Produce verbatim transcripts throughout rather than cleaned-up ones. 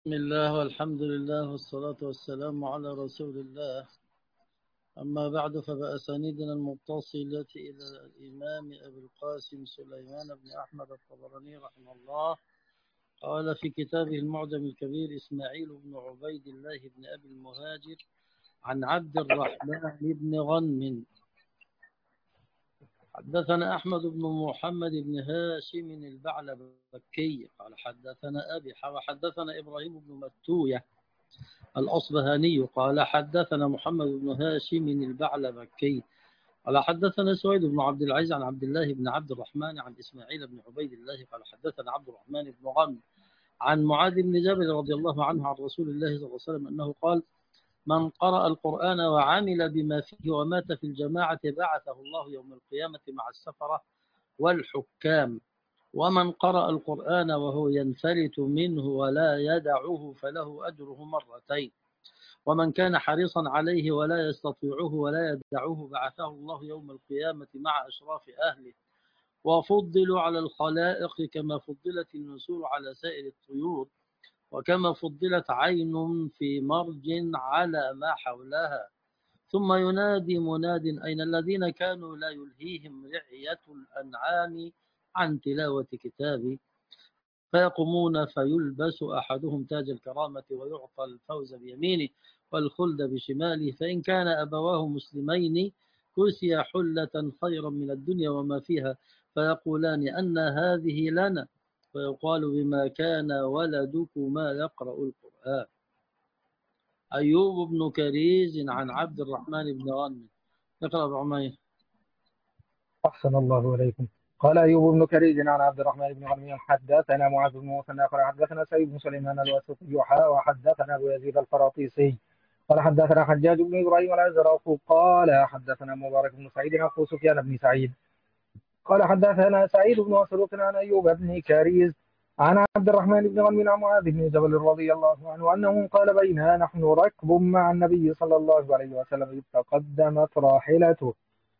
بسم الله والحمد لله والصلاة والسلام على رسول الله. أما بعد، فبأسانيدنا المتصلة إلى الإمام أبي القاسم سليمان بن أحمد الطبراني رحمه الله قال في كتابه المعجم الكبير: إسماعيل بن عبيد الله بن أبي المهاجر عن عبد الرحمن بن غنم حدثنا أحمد بن محمد بن هاشم البعلبكي قال حدثنا أبي وحدثنا إبراهيم بن متوية الأصبهاني قال حدثنا محمد بن هاشم البعلبكي قال حدثنا سويد بن عبد العزيز عن عبد الله بن عبد الرحمن عن إسماعيل بن عبيد الله قال حدثنا عبد الرحمن بن غنم عن معاذ بن جبل رضي الله عنه عن رسول الله صلى الله عليه وسلم أنه قال: من قرأ القرآن وعمل بما فيه ومات في الجماعة بعثه الله يوم القيامة مع السفرة والحكام، ومن قرأ القرآن وهو ينفلت منه ولا يدعه فله أجره مرتين، ومن كان حريصا عليه ولا يستطيعه ولا يدعه بعثه الله يوم القيامة مع أشراف أهله، وفضلوا على الخلائق كما فضلت النسور على سائر الطيور، وكما فضلت عين في مرج على ما حولها. ثم ينادي مناد: أين الذين كانوا لا يلهيهم رعية الأنعام عن تلاوة كتابي؟ فيقومون فيلبس أحدهم تاج الكرامة ويعطى الفوز بيمينه والخلد بشماله، فإن كان أبواه مسلمين كسي حلة خيرا من الدنيا وما فيها، فيقولان أن هذه لنا، ويقال: بما كان ولدكما يقرأ القرآن. أيوب بن كريز عن عبد الرحمن بن غنم. اقرأ بعمير. أحسن الله إليكم. قال أيوب بن كريج عن عبد الرحمن بن غنم حدثنا معاذ بن مثنى قال حدثنا سعيد بن سليمان الواسطي وحدثنا أبو يزيد الفراطيسي قال حدثنا حجاج بن إبراهيم الأزرق قال حدثنا مبارك بن سعيد أخو سفيان بن سعيد قال حدثنا سعيد بن مسروق عن أيوب بن كريز عن عبد الرحمن بن غنم عن معاذ بن جبل رضي الله عنه أنه قال: بيننا نحن ركب مع النبي صلى الله عليه وسلم إذ تقدمت راحلته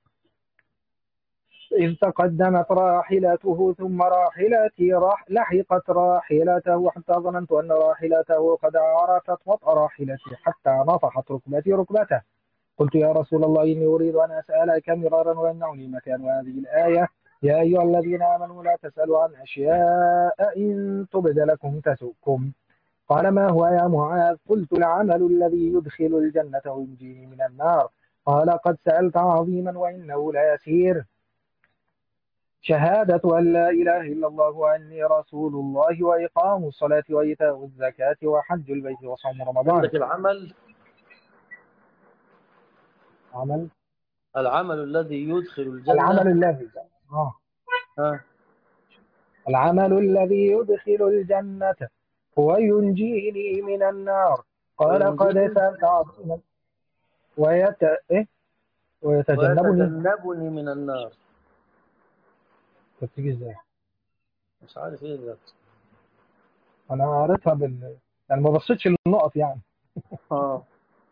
إذ تقدمت راحلته ثم راحلتي راح لحقت راحلته حتى ظننت أن راحلته قد عرفت وطأ راحلتي حتى نطحت ركبتي ركبته. قلت: يا رسول الله، إني أريد أن أسألك مرارا ويمنعني مكان هذه الآية: يا أيها الذين آمنوا لا تسألوا عن أشياء إن تبد لكم تسؤكم. قال: ما هو يا معاذ؟ قلت: العمل الذي يدخل الجنة وينجيه من النار. قال: قد سألت عظيما وإنه ليسير: شهادة أن لا إله إلا الله وأني رسول الله وإقام الصلاة وإيتاء الزكاة وحج البيت وصوم رمضان. عندك العمل عمل العمل الذي يدخل العمل الجنة. الذي آه. ها. العمل الذي يدخل الجنة وينجيني من النار. قال: قد وينجيني سألت عظيما ويت... إيه؟ ويتجنبني. ويتجنبني من النار. تفتكر إزاي؟ مش عارف ايه ده. أنا قريتها بال يعني ما بصيتش للنقط يعني. اه.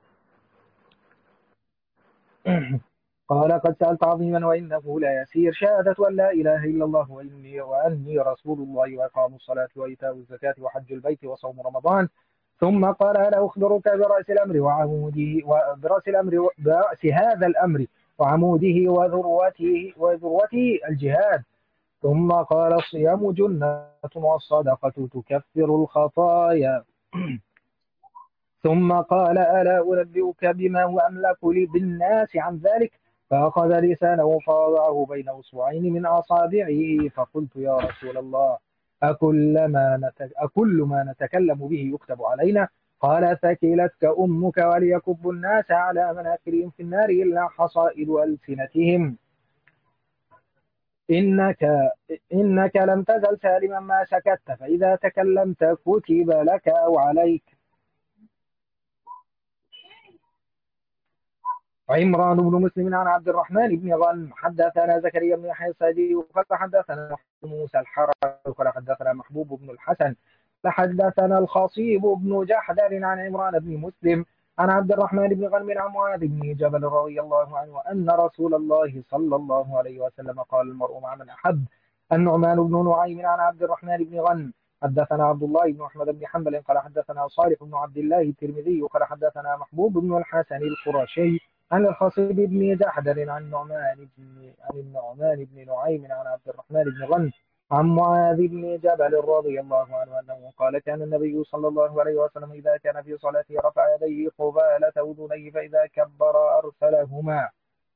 قال: قد سألت عظيما وإنه لا يسير: شهادة أن لا إله إلا الله وإني وأني رسول الله وإقام الصلاة وإيتاء الزكاة وحج البيت وصوم رمضان. ثم قال: ألا أخبرك برأس الأمر وعموده وبرأس الأمر برأس هذا الأمر وعموده وذروته وذروته الجهاد. ثم قال: الصيام جنة والصدقة تكفر الخطايا. ثم قال: ألا أنبئك بما هو أملك بالناس عن ذلك؟ فأخذ لسانه فوضعه بين أصبعين من أصابعه، فقلت: يا رسول الله، أكل ما, نت... أكل ما نتكلم به يكتب علينا؟ قال: ثكلتك أمك وليكب الناس على مناخرهم في النار إلا حصائد ألسنتهم. إنك إنك لم تزل سالما ما سكت، فإذا تكلمت كتب لك أو عليك. عمران بن مسلم عن عبد الرحمن بن غنم حدثنا زكريا بن يحيى الصيدي قال حدثنا موسى الحرج قال حدثنا محبوب بن الحسن فحدثنا الخصيب بن جحدر عن عمران بن مسلم عن عبد الرحمن بن غنم عن معاذ بن جبل رضي الله عنه أن رسول الله صلى الله عليه وسلم قال: المرء مع من أحب. النعمان بن نعيم عن عبد الرحمن بن غنم حدثنا عبد الله بن أحمد بن حنبل قال حدثنا صالح بن عبد الله الترمذي قال حدثنا محبوب بن الحسن القرشي عن الخصيب بن جحدر عن النعمان بن عن النعمان بن نعيم عن عبد الرحمن بن غنم عن معاذ بن جبل رضي الله عنه أنه قال كان النبي صلى الله عليه وسلم إذا كان في صلاته رفع يديه قبالة أذنيه فإذا كبر أرسلهما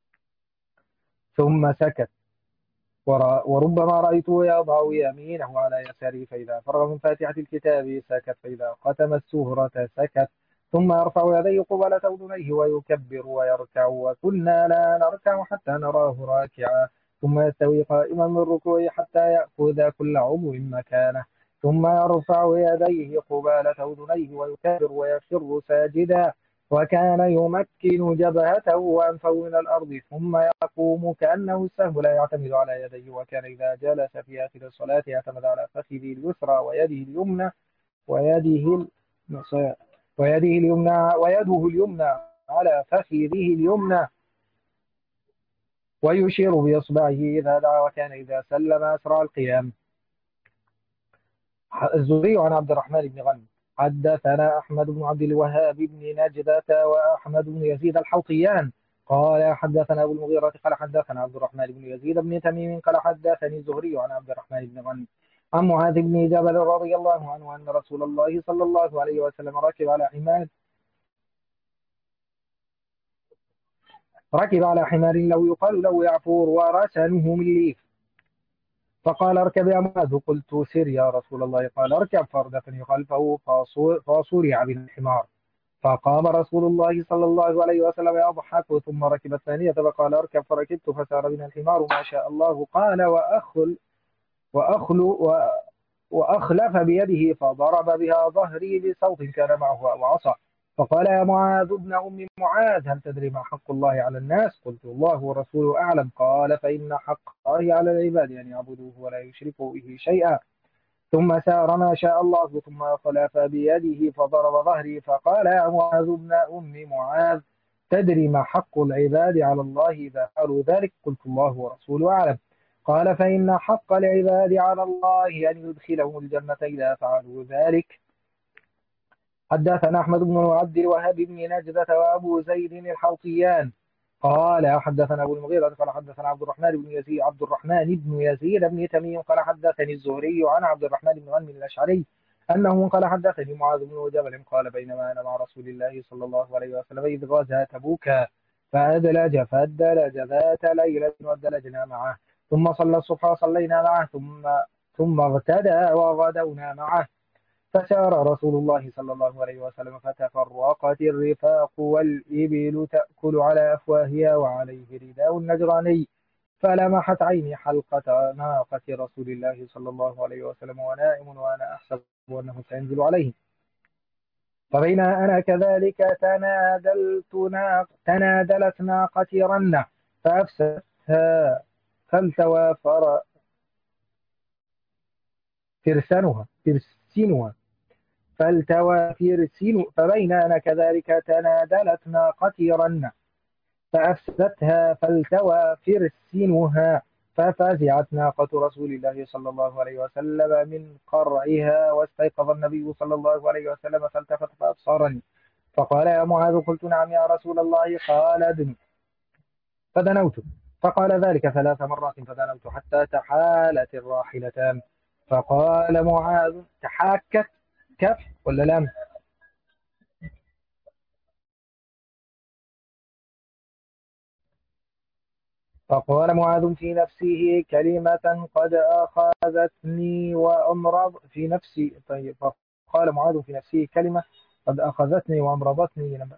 ثم سكت، وربما رأيته يضع يمينه على يساره فإذا فرغ من فاتحة الكتاب سكت، فإذا ختم السورة سكت، ثم يرفع يديه قبالة أذنيه ويكبر ويركع، وكنا لا نركع حتى نراه راكعا، ثم يستوي قائما من ركوعه حتى يأخذ كل عضو مكانه، ثم يرفع يديه قبالة أذنيه ويكبر ويخر ساجدا، وكان يمكن جبهته وأنفه من الأرض ثم يقوم كأنه السهم لا يعتمد على يديه، وكان إذا جلس في آخر الصلاة اعتمد على فخذه اليسرى ويده اليمنى ويده ويده اليمنى ويده اليمنى على فخذه اليمنى ويشير بإصبعه إذا دعا، وكان إذا سلم أسرع القيام. الزهري عن عبد الرحمن بن غنم حدثنا أحمد بن عبد الوهاب بن نجدة وأحمد بن يزيد الحوطيان قال حدثنا أبو المغيرة قال حدثنا عبد الرحمن بن يزيد بن تميم قال حدثني الزهري عن عبد الرحمن بن غنم عن معاذ بن جبل رضي الله عنه أن رسول الله صلى الله عليه وسلم ركب على حمار ركب على حمار لو يقال له يعفور ورسنه من ليف، فقال اركب يا معاذ، قلت سر يا رسول الله، قال اركب فاردفني خلفه فصرع بالحمار، فقام رسول الله صلى الله عليه وسلم يضحك ثم ركب الثانية فقال اركب، فركبت فسار بنا الحمار ما شاء الله، قال وأخل وأخل وأخلف بيده فضرب بها ظهري بصوت كان معه أو عصا، فقال يا معاذ ابن أم معاذ هل تدري ما حق الله على الناس؟ قلت الله ورسوله أعلم، قال فإن حق الله على العباد أن يعبدوه ولا يشركوا به شيئا، ثم سار ما شاء الله ثم خلف بيده فضرب ظهري، فقال يا معاذ ابن أم معاذ تدري ما حق العباد على الله إذا فعلوا ذلك؟ قلت الله ورسوله أعلم، قال فإن حق العباد على الله أن يدخلهم الجنة إذا فعلوا ذلك. حدثنا أحمد بن عبد الوهاب بن نجدة وأبو زيد الحوطيان قال حدثنا أبو المغيرة قال حدثنا عبد الرحمن بن يزيد عبد الرحمن بن يزيد بن تميم قال حدثني الزهري عن عبد الرحمن بن غنم الأشعري أنه قال حدثني معاذ بن جبل قال بينما أنا مع رسول الله صلى الله عليه وسلم إذ غزا تبوك فأدلج فأدلج ذات ليلة وأدلجنا معه، ثم صلى الصبح صلينا معه، ثم ثم اغتدى وغدونا معه، فسار رسول الله صلى الله عليه وسلم فتفرقت الرفاق والإبل تأكل على أفواهها وعليه رداء النجراني، فلمحت عيني حلقة ناقة رسول الله صلى الله عليه وسلم ونائم وأنا أحسب أنه سينزل عليه، فبين أنا كذلك تنادلت ناق تنادلت ناقتي رنة فأفسدتها فالتوى فرسنها فرسنها فالتوى فرسن فبين أنا كذلك تنادلت ناقتي رنة فأفسدتها فالتوى فرسنها، ففزعت ناقة رسول الله صلى الله عليه وسلم من قرعها، واستيقظ النبي صلى الله عليه وسلم فالتفت فأبصرني فقال يا معاذ، قلت نعم يا رسول الله، قال ادن، فدنوت، فقال ذلك ثلاث مرات فدنوت حتى تحالت الراحلتان، فقال معاذ تحاكت كف ولا لام؟ فقال معاذ في نفسه كلمة قد أخذتني وأمرض في نفسي طيب فقال معاذ في نفسه كلمة قد أخذتني وأمرضتني لما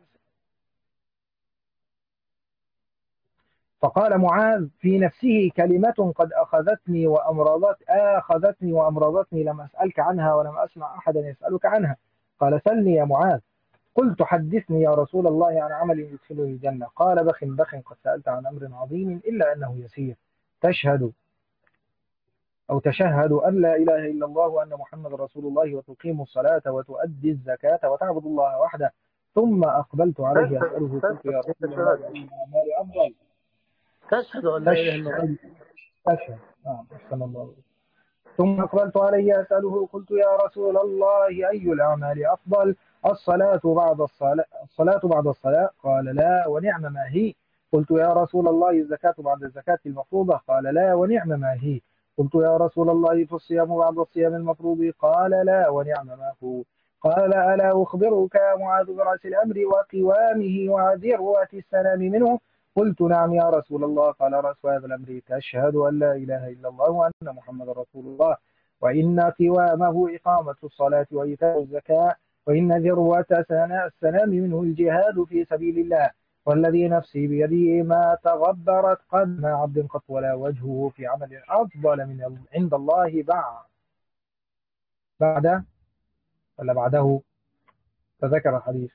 فقال معاذ في نفسه كلمة قد أخذتني وأمرضت أخذتني وأمرضتني لم أسألك عنها ولم أسمع أحدا يسألك عنها، قال سلني يا معاذ، قلت حدثني يا رسول الله عن عمل يدخلني الجنة، قال بخ بخ قد سألت عن أمر عظيم إلا أنه يسير، تشهد أو تشهد أن لا إله إلا الله وأن محمد رسول الله وتقيم الصلاة وتؤدي الزكاة وتعبد الله وحده، ثم أقبلت عليه أسأله قلت يا رسول الله أي الأعمال أفضل؟ تشهد أن لا إله إلا الله. تشهد نعم أحسن الله. ثم أقبلت عليه أسأله قلت يا رسول الله أي الأعمال أفضل؟ الصلاة بعد الصلاة الصلاة بعد الصلاة؟ قال لا ونعم ما هي. قلت يا رسول الله الزكاة بعد الزكاة المفروضة؟ قال لا ونعم ما هي. قلت يا رسول الله فالصيام بعد الصيام المفروض؟ قال لا ونعم ما هو. قال ألا أخبرك يا معاذ برأس الأمر وقوامه وذروة السلام منه؟ قلت نعم يا رسول الله. قال رأس هذا الأمر تشهد أن لا إله إلا الله وأن محمد رسول الله، وإن قوامه إقامة الصلاة وإيتاء الزكاة، وإن ذروة السلام منه الجهاد في سبيل الله، والذي نفسي بيده ما تغبرت قدم عبد قط ولا وجهه في عمل أفضل من عند الله بعد بعد ولا بعده. تذكر الحديث.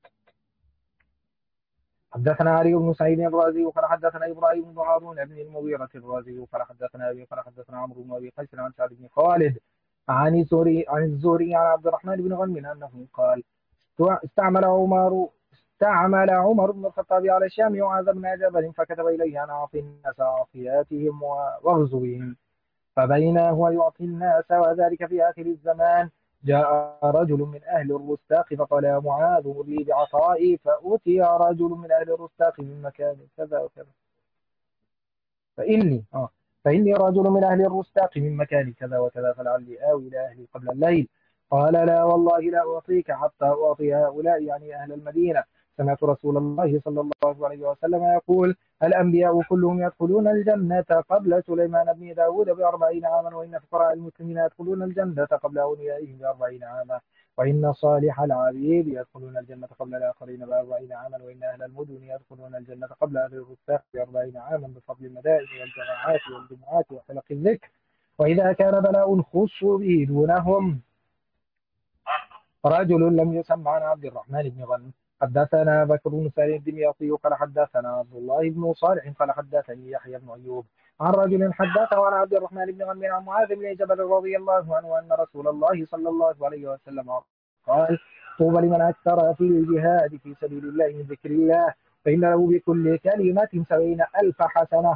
حدثنا علي بن سعيد الرازي وقال حدثنا ابراهيم بن هارون بن المغيرة الرازي وقال حدثنا ابي قال حدثنا عمرو بن ابي قيس عن سعد بن خالد عن الزهري عن الزهري عن عبد الرحمن بن غنم انه قال استعمل عمر استعمل عمر بن الخطاب على الشام معاذ بن جبل فكتب اليه ان اعطي الناس عافياتهم واغزو بهم، فبينا هو يعطي الناس وذلك في آخر الزمان جاء رجل من أهل الرستاق فقال يا معاذ مر لي بعطائي، فأتي رجل من أهل الرستاق من مكان كذا وكذا فإني آه فإني رجل من أهل الرستاق من مكان كذا وكذا فلعلي آوي إلى أهلي قبل الليل. قال لا والله لا أعطيك حتى أعطي هؤلاء يعني أهل المدينة. سمعت رسول الله صلى الله عليه وسلم يقول الأنبياء كلهم يدخلون الجنة قبل سليمان بن داود بأربعين عاما، وإن فقراء المسلمين يدخلون الجنة قبل أوليائهم بأربعين عاما، وإن صالح العبيد يدخلون الجنة قبل الآخرين بأربعين عاما، وإن أهل المدن يدخلون الجنة قبل أهل الرساخ بأربعين عاما بفضل المدائن والجماعات والجمعات وحلق الذكر، وإذا كان بلاء خصوا به دونهم. رجل لم يسمع عن عبد الرحمن بن غنم. حدثنا بكر بن سعيد الدمياطي قال حدثنا عبد الله بن صالح قال حدثني يحيى بن أيوب عن رجل حدثه عن عبد الرحمن بن غنم عن معاذ بن جبل رضي الله عنه أن رسول الله صلى الله عليه وسلم قال طوبى لمن أكثر في الجهاد في سبيل الله من ذكر الله، فإن له بكل كلمة سبعين ألف حسنة،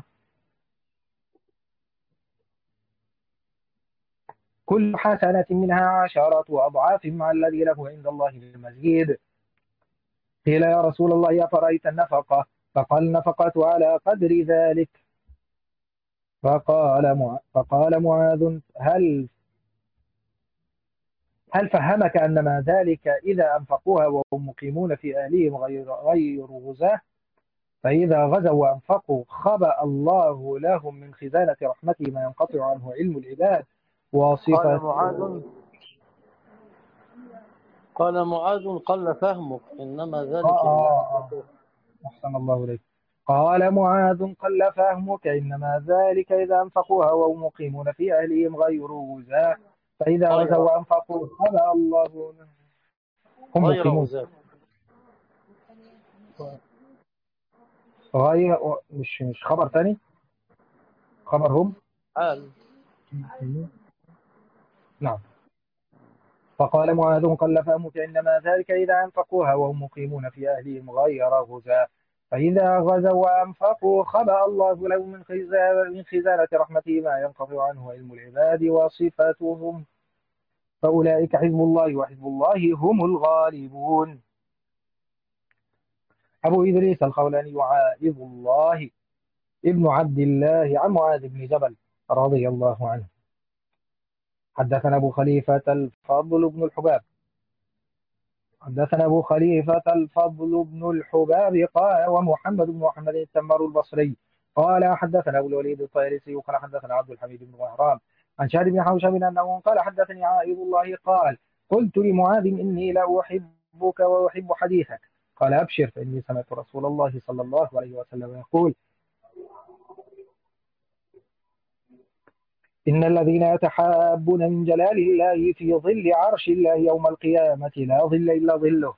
كل حسنة منها عشرة أضعاف مع الذي له عند الله في المزيد. قيل يا رسول الله أفرأيت النفقة؟ فقال النفقة على قدر ذلك. فقال مع... فقال معاذ هل هل فهمك أنما ذلك إذا أنفقوها وهم مقيمون في أهليهم غير غير غزاة، فإذا غزوا وأنفقوا خبأ الله لهم من خزانة رحمته ما ينقطع عنه علم العباد وصفة. قال معاذ قال معاذ قل فهمك إنما ذلك آه إذا آه آه. أحسن الله إليك. قال معاذ قل فهمك إنما ذلك إذا أنفقوها وهم مقيمون في أهلهم غير غزاة، فإذا غير غزوا وأنفقوا خبأ الله هم غير مقيمون غزاة غير مش مش خبر ثاني، خبر هم. حال. نعم. فقال معاذ قل فهمك إنما ذلك إذا أنفقوها وهم مقيمون في أهلهم غير غزاة، فإذا غزوا وأنفقوا خبأ الله لهم من خزانة من خزانة رحمته ما ينقطع عنه علم العباد وصفاتهم، فأولئك حزب الله وحزب الله هم الغالبون. أبو إدريس الخولاني عائذ الله ابن عبد الله عن معاذ بن جبل رضي الله عنه. حدثنا أبو خليفة الفضل بن الحباب حدثنا أبو خليفة الفضل بن الحباب قال ومحمد بن محمد التمر البصري قال حدثنا أبو الوليد الطيرسي قال حدثنا عبد الحميد بن وهران عن شهر بن حوشب أنه قال حدثني عائذ الله قال قلت لمعاذ إني لا أحبك وأحب حديثك، قال أبشر فإني سمعت رسول الله صلى الله عليه وسلم يقول إن الذين يتحابون من جلال الله في ظل عرش الله يوم القيامة لا ظل إلا ظله.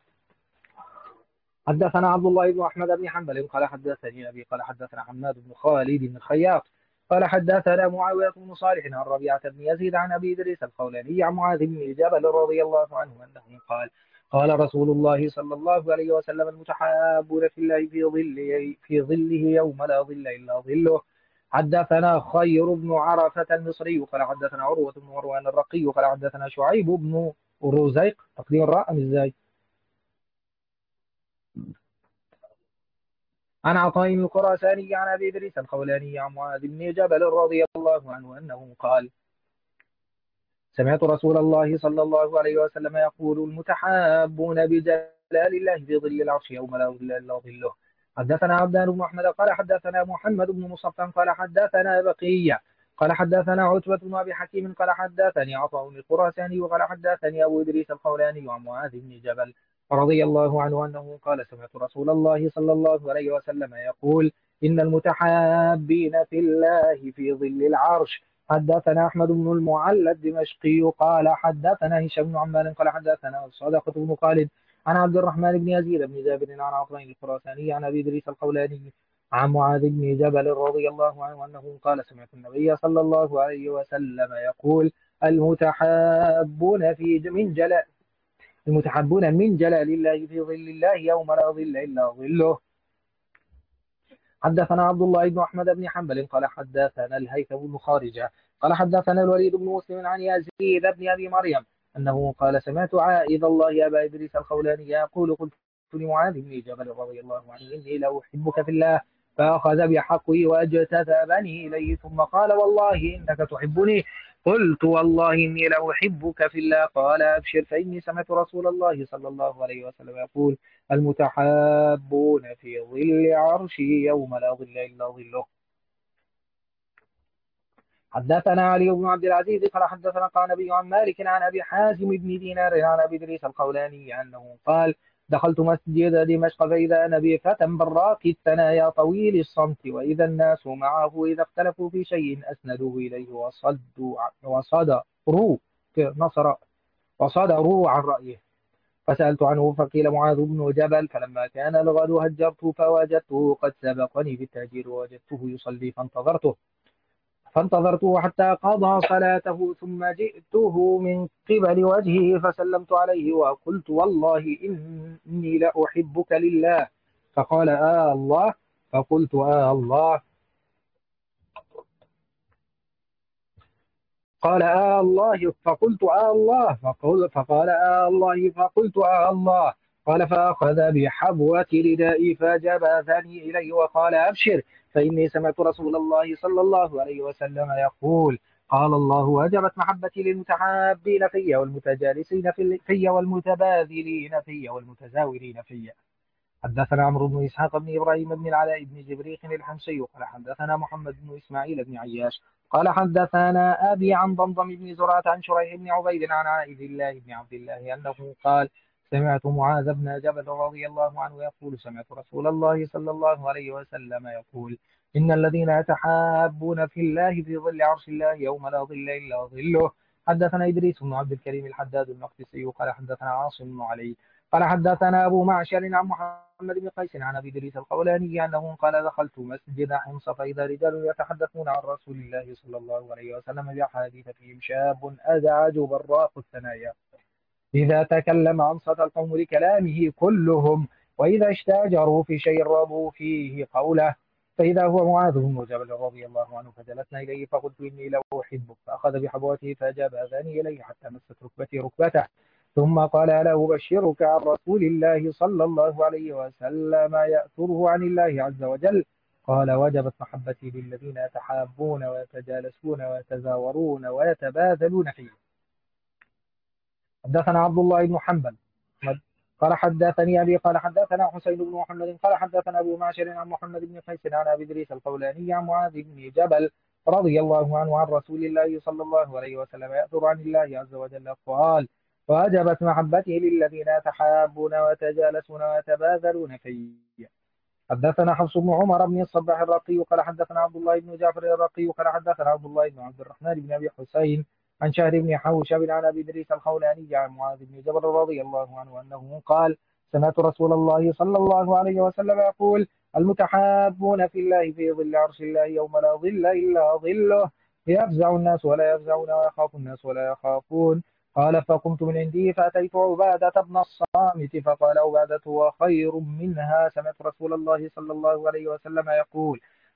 حدثنا عبد الله بن أحمد بن حنبل قال حدثني أبي قال حدثنا حماد بن خالد بن الخياط قال حدثنا معاوية بن صالح عن ربيعة بن يزيد عن أبي إدريس الخولاني عن معاذ بن جبل رضي الله عنه أنه قال قال رسول الله صلى الله عليه وسلم المتحابون في الله في ظله في ظله يوم لا ظل إلا ظله، حدثنا خير بن عرفة المصري قال حدثنا عروة بن مروان الرقي قال حدثنا شعيب بن رزيق تقديم الراء أم ازاي عن عطاء الخراساني عن أبي إدريس الخولاني عن معاذ بن جبل رضي الله عنه أنه قال سمعت رسول الله صلى الله عليه وسلم يقول المتحابون بجلال الله في ظل العرش يوم لا ظل إلا ظله. حدثنا عبدان بن أحمد قال حدثنا محمد بن مصطفى قال حدثنا بقية قال حدثنا عتبة بن أبي حكيم قال حدثني عطاء الخراساني وقال حدثني أبو إدريس الخولاني عن معاذ بن جبل رضي الله عنه أنه قال سمعت رسول الله صلى الله عليه وسلم يقول إن المتحابين في الله في ظل العرش. حدثنا أحمد بن المعلى الدمشقي قال حدثنا هشام بن عمار قال حدثنا صدقة بن خالد عن عبد الرحمن بن يزيد بن جابر عن عطاء الخراساني عن أبي إدريس الخولاني عن معاذ بن جبل رضي الله عنه أنه قال سمعت النبي صلى الله عليه وسلم يقول المتحابون في من جلال المتحابون من جلال الله في ظل الله يوم لا ظل إلا ظله. حدثنا عبد الله بن أحمد بن حنبل قال حدثنا الهيثم بن خارجة قال حدثنا الوليد بن مسلم عن يزيد بن أبي مريم أنه قال سمعت عائذ الله أبا إدريس الخولاني يقول قلت لمعاذ بن جبل رضي الله عنه إني لأحبك في الله فأخذ بحقي واجتذبني إليه ثم قال والله إنك تحبني قلت والله إني لأحبك في الله قال أبشر فإني سمعت رسول الله صلى الله عليه وسلم يقول المتحابون في ظل عرشه يوم لا ظل إلا ظله. حدثنا علي بن عبد العزيز قال حدثنا قعنبي عن مالك عن أبي حازم بن دينار عن أبي إدريس الخولاني أنه قال دخلت مسجد دمشق فإذا أنا بفتى براق الثنايا طويل الصمت وإذا الناس معه إذا اختلفوا في شيء أسندوه إليه وصدوا وصدروا نصر وصدروا عن رأيه فسألت عنه فقيل معاذ بن جبل فلما كان الغد هجرت فوجدته قد سبقني بالتهجير ووجدته يصلي فانتظرته فانتظرته حتى قضى صلاته ثم جئته من قبل وجهه فسلمت عليه وقلت والله إني لأحبك لله فقال آه الله فقلت آه الله قال آه الله فقلت آه الله فقل فقال آه الله فقلت آه الله قال فأخذ بحبوة ردائي فجبثني إليه وقال أبشر فإني سمعت رسول الله صلى الله عليه وسلم يقول قال الله وجبت محبتي للمتحابين في والمتجالسين في والمتباذلين في والمتزاورين في. حدثنا عمرو بن إسحاق بن إبراهيم بن العلاء بن جبريق الحمصي قال حدثنا محمد بن إسماعيل بن عياش قال حدثنا أبي عن ضمضم بن زرعة عن شريح بن عبيد عن عائذ الله بن عبد الله أنه قال سمعت معاذ بن جبل رضي الله عنه يقول سمعت رسول الله صلى الله عليه وسلم يقول إن الذين يتحابون في الله في ظل عرش الله يوم لا ظل إلا ظله. حدثنا إدريس بن عبد الكريم الحداد المقدسي قال حدثنا عاصم بن علي قال حدثنا أبو معشر عن محمد بن قيس عن أبي إدريس الخولاني أنه قال دخلت مسجد حمص فإذا رجال يتحدثون عن رسول الله صلى الله عليه وسلم بأحاديث فيهم شاب أزعج براق الثنايا إذا تكلم أنصت القوم لكلامه كلهم وإذا اشتاجروا في شيء رضوا فيه قوله فإذا هو معاذ بن جبل رضي الله عنه فجلسنا إليه فقلت إني لو أحبك فأخذ بحبوته فجاب أذاني إليه حتى مست ركبتي ركبته ثم قال ألا أبشرك عن رسول الله صلى الله عليه وسلم يأثره عن الله عز وجل قال وجبت محبتي للذين يتحابون ويتجالسون ويتزاورون ويتباذلون فيه. حدثنا عبد الله بن حنبل قال حدثني أبي قال حدثنا حسين بن محمد قال حدثنا أبو معشر عن محمد بن قيس عن أبي إدريس الخولاني عن معاذ بن جبل رضي الله عنه عن رسول الله صلى الله عليه وسلم يأثر عن الله عز وجل قال وأجبت محبته للذين يتحابون ويتجالسون ويتباذلون فيه. حدثنا حفص بن عمر بن الصباح الرقي قال حدثنا عبد الله بن جعفر الرقي قال حدثنا عبد الله بن عبد الرحمن بن أبي حسين عن شهر بن حوشب عن أبي إدريس الخولاني عن معاذ بن جبل رضي الله عنه أنه قال سمعت رسول الله صلى الله عليه وسلم يقول المتحابون في الله في ظل عرش الله يوم لا ظل إلا ظله يفزع الناس ولا يفزعون ويخاف الناس ولا يخافون. قال فقمت من عندي فأتيت عبادة بن الصامت فقال عبادة وخير منها سمعت رسول الله صلى الله عليه وسلم يقول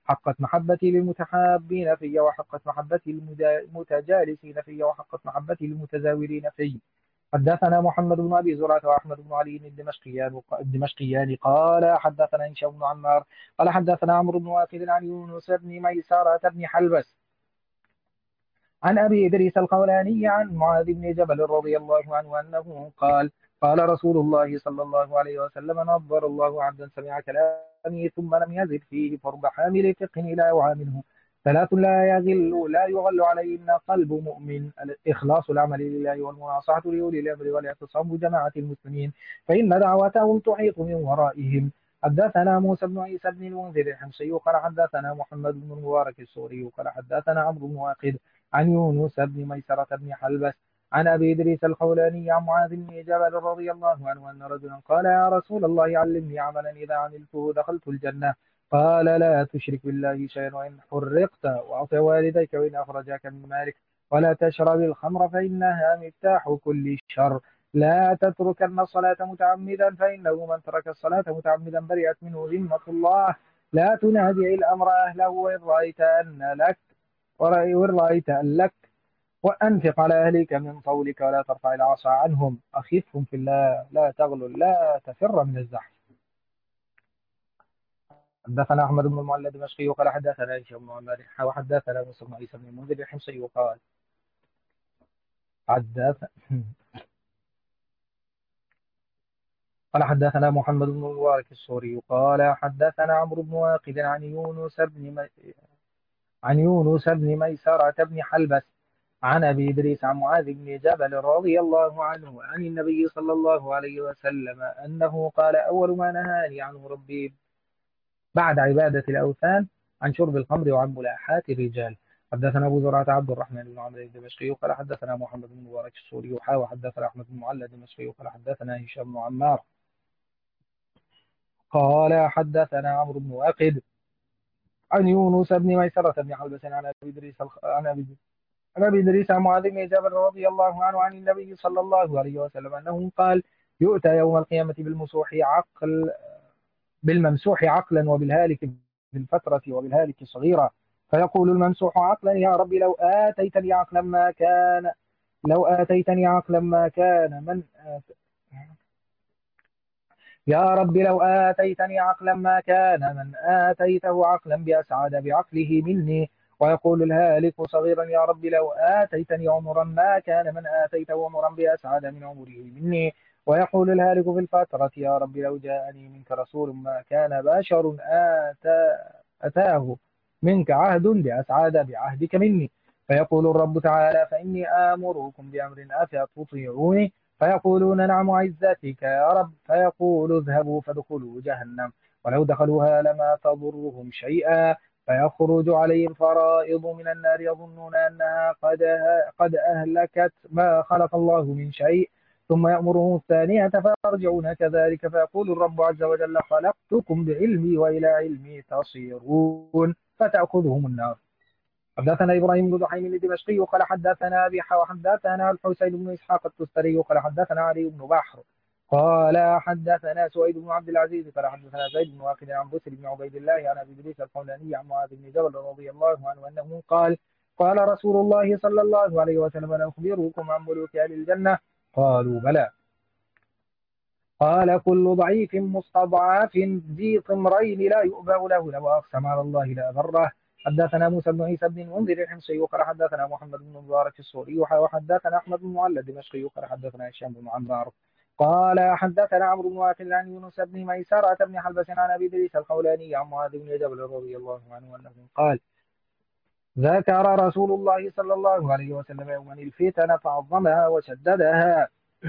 حقت محبتي للمتحابين في، وحقت محبتي للمتجالسين في، وحقت محبتي للمتزاورين في. حدثنا محمد بن ابي زرعه واحمد بن علي الدمشقيان الدمشقيان قال حدثنا هشام بن عمار قال حدثنا عمرو بن واقد عن يونس بن ميسرة بن حلبس عن ابي ادريس الخولاني عن معاذ بن جبل رضي الله عنه انه قال قال رسول الله صلى الله عليه وسلم نظر الله عبدا سمع كلامي ثم لم يزد فيه فرب حامل فقه الى وعامله ثلاث لا يغل لا يغل عليهن قلب مؤمن: إخلاص العمل لله والمناصحة لأولي الأمر والاعتصام بجماعة المسلمين فإن دعوتهم تحيط من ورائهم. حدثنا موسى بن عيسى بن المنذر الحمصي قال حدثنا محمد بن المبارك السوري قال حدثنا عمرو بن واقد عن يونس بن ميسرة بن حلبس عن أبي إدريس الخولاني عن معاذ بن جبل رضي الله عنه أن رجلا قال يا رسول الله علمني عملا إذا عملته دخلت الجنة. قال لا تشرك بالله شيئا وإن حرقت، وأطع والديك وإن أخرجاك من مالك، ولا تشرب الخمر فإنها مفتاح كل شر، لا تتركن الصلاة متعمدا فإنه من ترك الصلاة متعمدا برئت منه ذمة الله، لا تنازع الأمر أهله وإن رأيت أن لك وإن رأيت أن لك، وأنفق على أهلك من طولك ولا ترفع العصا عنهم، أخفهم في الله لا تغلل لا تفر من الزحف. حدثنا أحمد بن المعلى الدمشقي قال حدثنا هشام بن عمار وحدثنا موسى بن عيسى بن المنذر الحمصي قال حدث قال حدثنا محمد بن المبارك السوري قال حدثنا عمرو بن واقد عن يونس بن م... عن يونس بن ميسرة بن حلبس عن أبي إدريس عن معاذ بن جبل رضي الله عنه عن النبي صلى الله عليه وسلم أنه قال أول ما نهاني عنه ربي بعد عبادة الأوثان عن شرب الخمر وعن ملاحاة الرجال. حدثنا أبو زرعة عبد الرحمن بن عمرو الدمشقي قال حدثنا محمد بن مبارك السوري وحدثنا أحمد بن معلى الدمشقي قال حدثنا هشام بن عمار قال حدثنا عمرو بن واقد عن يونس بن ميسرة بن حلبس عن أبي إدريس عن أبي عن أبي إدريس عن معاذ بن جبل رضي الله عنه عن النبي صلى الله عليه وسلم أنه قال يؤتى يوم القيامة بالمسوح عقل بالممسوح عقلا وبالهالك بالفترة وبالهالك صغيرة، فيقول الممسوح عقلا يا رب لو آتيتني عقلا ما كان لو آتيتني عقلا ما كان من آت... يا رب لو آتيتني عقلا ما كان من آتيته عقلا بأسعد بعقله مني، ويقول الهالك صغيرا يا رب لو آتيتني عمرا ما كان من آتيته عمرا بأسعد من عمره مني، ويقول الهالك في الفترة يا رب لو جاءني منك رسول ما كان بشر آتى أتاه منك عهد بأسعد بعهدك مني، فيقول الرب تعالى فإني آمركم بأمر أفتطيعوني، فيقولون نعم عزتك يا رب، فيقول اذهبوا فادخلوا جهنم ولو دخلوها لما تضرهم شيئا، فيخرج عليهم فرائض من النار يظنون أنها قد قد أهلكت ما خلق الله من شيء، ثم يأمرهم الثانية فيرجعون كذلك، فيقول الرب عز وجل خلقتكم بعلمي وإلى علمي تصيرون، فتأخذهم النار. حدثنا إبراهيم بن دحيم الدمشقي قال حدثنا أبي وحدثنا الحسين بن إسحاق التستري قال حدثنا علي بن بحر قال حدثنا سويد بن عبد العزيز قال حدثنا زيد بن واقد عن بسر بن عبيد الله عن أبي إدريس الخولاني عن معاذ بن جبل رضي الله عنه أنه قال قال رسول الله صلى الله عليه وسلم أنا أخبركم عن ملوك أهل الجنة؟ قالوا بلى. قال كل ضعيف مستضعف ذي طمرين لا يؤبأ له لو أقسم على الله لأبره. حدثنا موسى بن عيسى بن المنذر الحمصي قال حدثنا محمد بن مبارك السوري وحدثنا أحمد بن معلى الدمشقي قال حدثنا هشام بن عمار قال حدثنا عمرو بن واقد عن يونس بن ميسرة بن حلبس عن أبي إدريس الخولاني عن معاذ بن جبل رضي الله عنه أنه قال ذكر رسول الله صلى الله عليه وسلم يوما الفتن فعظمها وشددها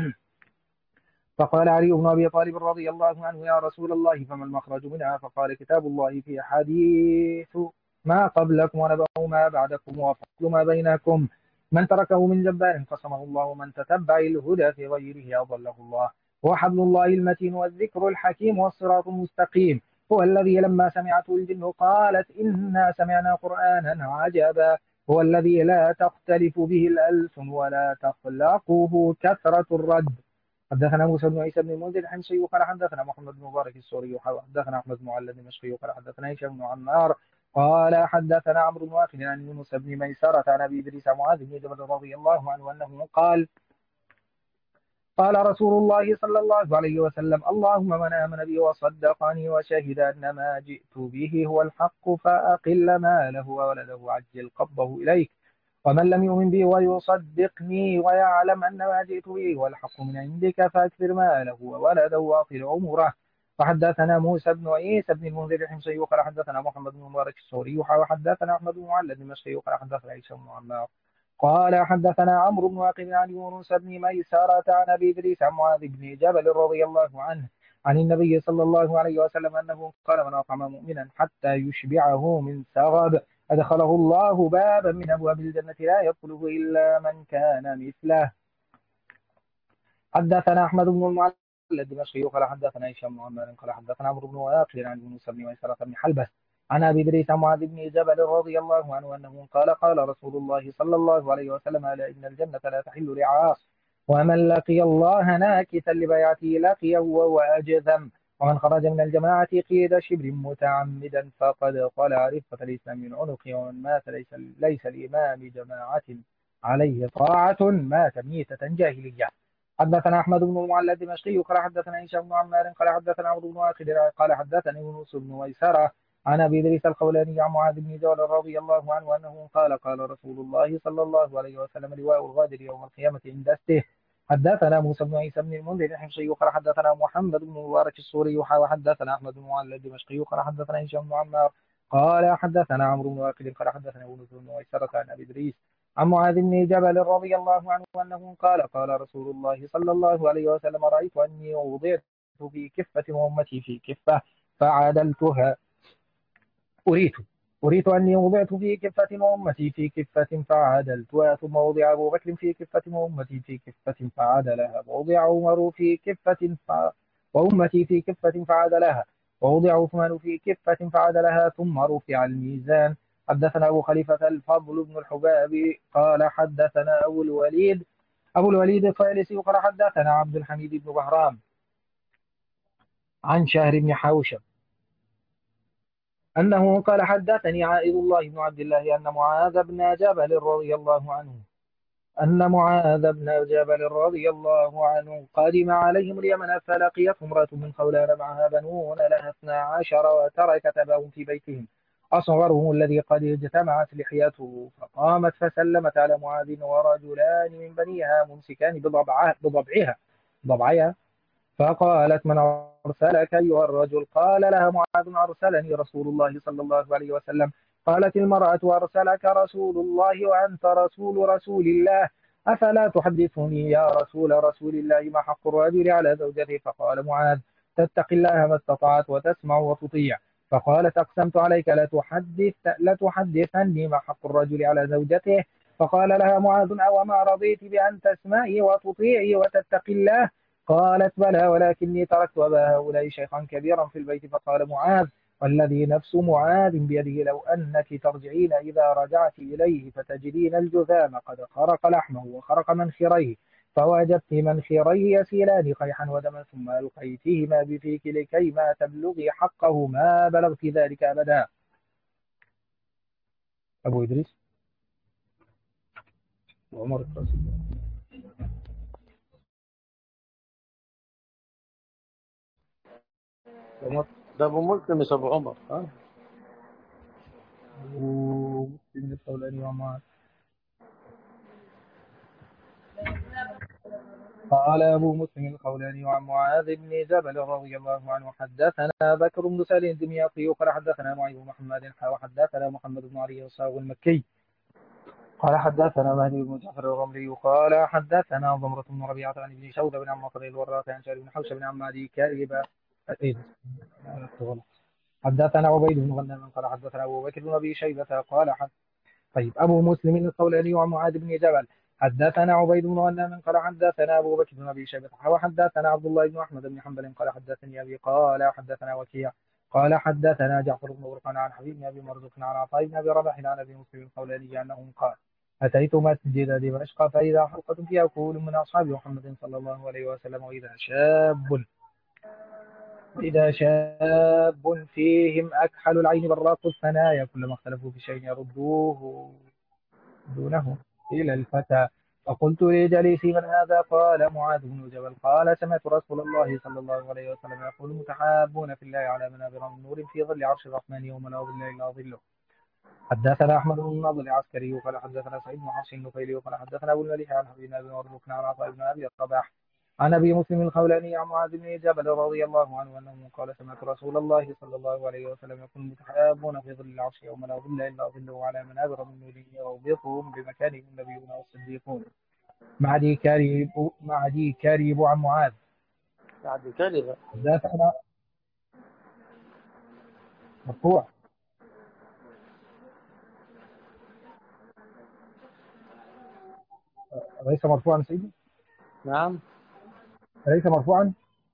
فقال علي بن أبي طالب رضي الله عنه يا رسول الله فما المخرج منها؟ فقال كتاب الله في حديث ما قبلكم ونبأ ما بعدكم وفصل ما بينكم، من تركه من جبار قسمه الله، ومن تتبع الهدى في غيره أضله الله، وحبل الله المتين والذكر الحكيم والصراط المستقيم، هو الذي لما سمعته الجن قالت إنا سمعنا قرآنا عجبا، هو الذي لا تختلف به الألسن ولا تخلقه كثرة الرد. حدثنا موسى بن عيسى بن المنذر الحمصي قال حدثنا محمد بن مبارك السوري وحدثنا احمد بن معلى الدمشقي قال حدثنا هشام بن عمار قال حدثنا عمرو بن واقد عن يونس بن ميسرة عن أبي إدريس معاذ بن جبل رضي الله عنه أنه قال قال رسول الله صلى الله عليه وسلم اللهم من آمن بي وصدقني وشهد أن ما جئت به هو الحق فأقل ماله وولده وعجل قبضه إليك، ومن لم يؤمن بي ويصدقني ويعلم أن ما جئت به هو الحق من عندك فأكثر ماله وولده وأطل عمره. فحدثنا موسى بن عيسى بن المنذر الحمصي قال حدثنا محمد بن مبارك السوري وحدثنا أحمد بن معلى الدمشقي قال حدثنا عيسى بن عمار قال حدثنا عمرو بن واقد عن يونس بن ميسرة عن أبي إدريس عن معاذ بن جبل رضي الله عنه عن النبي صلى الله عليه وسلم أنه قال من أطعم مؤمنا حتى يشبعه من سغب أدخله الله بابا من أبواب الجنة لا يدخله إلا من كان مثله. حدثنا أحمد بن المعلى الدمشقي قال حدثنا هشام بن عمار قال حدثنا عمرو بن واقد عن يونس بن ميسرة بن حلبس عن أبي إدريس عن معاذ بن جبل رضي الله عنه أنه قال قال رسول الله صلى الله عليه وسلم ألا إن الجنة لا تحل لعاص، ومن لقي الله ناكثا لبيعته لقيه وهو أجذم، ومن خرج من الجماعة قيد شبر متعمدا فقد طلع رفقة الإسلام من عنقه، ومن مات ليس, ليس الإمام جماعة عليه طاعة مات ميتة جاهلية. حدثنا احمد بن المعلى الدمشقي قال حدثنا هشام بن عمار قال حدثنا عمرو بن واقد قال حدثني يونس بن ميسرة عن ابي ادريس الخولاني عن معاذ بن جبل رضي الله عنه انه قال قال رسول الله صلى الله عليه وسلم لواء الغادر يوم القيامه عند استه. حدثنا موسى بن عيسى بن المنذر الحمصي قال حدثنا محمد بن مبارك السوري وحدثنا احمد بن المعلى الدمشقي قال حدثنا هشام بن عمار قال حدثنا عمرو بن واقد قال حدثنا يونس بن ميسرة عن ابي ادريس عن معاذ بن جبل رضي الله عنه أنه قال قال رسول الله صلى الله عليه وسلم رأيت أني وضعت في كفة وأمتي في كفة فعدلتها أريت أريت أني وضعت في كفة وأمتي في كفة فعدلتها، ثم وضع أبو بكر في كفة وأمتي في كفة فعدلها، ووضع عمر في كفة ف... وأمتي في كفة فعدلها، ووضع عثمان في كفة فعدلها، ثم رفع الميزان. حدثنا أبو خليفة الفضل بن الحباب قال حدثنا أبو الوليد أبو الوليد الطيالسي قال حدثنا عبد الحميد بن بهرام عن شهر بن حوشب أنه قال حدثني عائذ الله بن عبد الله أن معاذ بن جبل رضي الله عنه أن معاذ بن جبل رضي الله عنه قدم عليهم اليمن فلقيت امرأة من خولان معها بنون لها اثنا عشر وتركت أباهم في بيتهم أصغرهم الذي قد اجتمعت لحيته، فقامت فسلمت على معاذ ورجلان من بنيها ممسكان بضبعها بضبعها ضبعها، فقالت من أرسلك أيها الرجل؟ قال لها معاذ أرسلني رسول الله صلى الله عليه وسلم. قالت المرأة أرسلك رسول الله وأنت رسول رسول الله، أفلا تحدثني يا رسول رسول الله ما حق الرجل على زوجته؟ فقال معاذ تتق الله ما استطعت وتسمع وتطيع. فقالت أقسمت عليك لا تحدث لا تحدثني ما حق الرجل على زوجته. فقال لها معاذ أو ما رضيت بأن تسمعي وتطيعي وتتقي الله؟ قالت بلى ولكني تركت أبا هؤلاء شيخا كبيرا في البيت. فقال معاذ والذي نفس معاذ بيده لو أنك ترجعين إذا رجعت إليه فتجدين الجذام قد خرق لحمه وخرق منخريه فوجدت منخريه يسيلان قيحا ودما ثم ألقيتهما بفيك لكي ما تبلغي حقه ما بلغت ذلك أبدا. أبو إدريس وعمر الرسول عمر ده أبو مسلم مش أبو عمر. ها ومسلم الخولاني ومعاذ. قال أبو مسلم الخولاني عن معاذ بن جبل رضي الله عنه حدثنا بكر بن سالم الدمياطي قال حدثنا معي بن محمد وحدثنا محمد بن علي الصاغ المكي قال حدثنا مهدي بن جعفر الرملي قال حدثنا ضمرة بن ربيعة عن ابن شوذ بن عم مطر الوراق عن شارب بن حوشب بن عمادي كاذب. حدثنا عبيد بن غنام قال حدثنا أبو بكر بن أبي شيبة قال حد طيب أبو مسلم الخولاني وعن معاذ بن جبل حدثنا عبيد بن غنام قال حدثنا أبو بكر بن أبي شيبة وحدثنا عبد الله بن أحمد بن حنبل قال حدثني أبي قال حدثنا وكيع قال حدثنا جعفر بن برقان عن حبيب بن أبي مرزوق عن عطاء بن أبي رباح عن أبي مسلم الخولاني أنه قال أتيت مسجد دمشق فإذا حلقة فيها كل من أصحاب محمد صلى الله عليه وسلم وإذا شاب إذا شاب فيهم أكحل العين براق الثنايا كلما اختلفوا في شيء يردوه دونه إلى الفتى. فقلت لجليسي من هذا؟ قال معاذ بن جبل. قال سمعت رسول الله صلى الله عليه وسلم يقول متحابون في الله على منابر من نور في ظل عرش الرحمن يوم لا ظل إلا ظله. حدثنا أحمد بن النضر العسكري قال حدثنا سعيد بن حفص النفيلي قال حدثنا أبو المليح عن حبيب بن أبي مرزوق عن عطاء بن أبي الرباح عن أبي مسلم الخولاني عن معاذ بن جبل رضي الله عنه أنه قال سمعت رسول الله صلى الله عليه وسلم يقول متحابون في ظل العرش يوم لا ظل إلا ظله على منابر من نور يغبطهم بمكانهم النبيون والصديقون. معدي كاريب معدي كاريب عن معاذ. بعد كلمة. حدثنا مرفوع. ليس مرفوعا سيدي. نعم. ليس مرفوعا.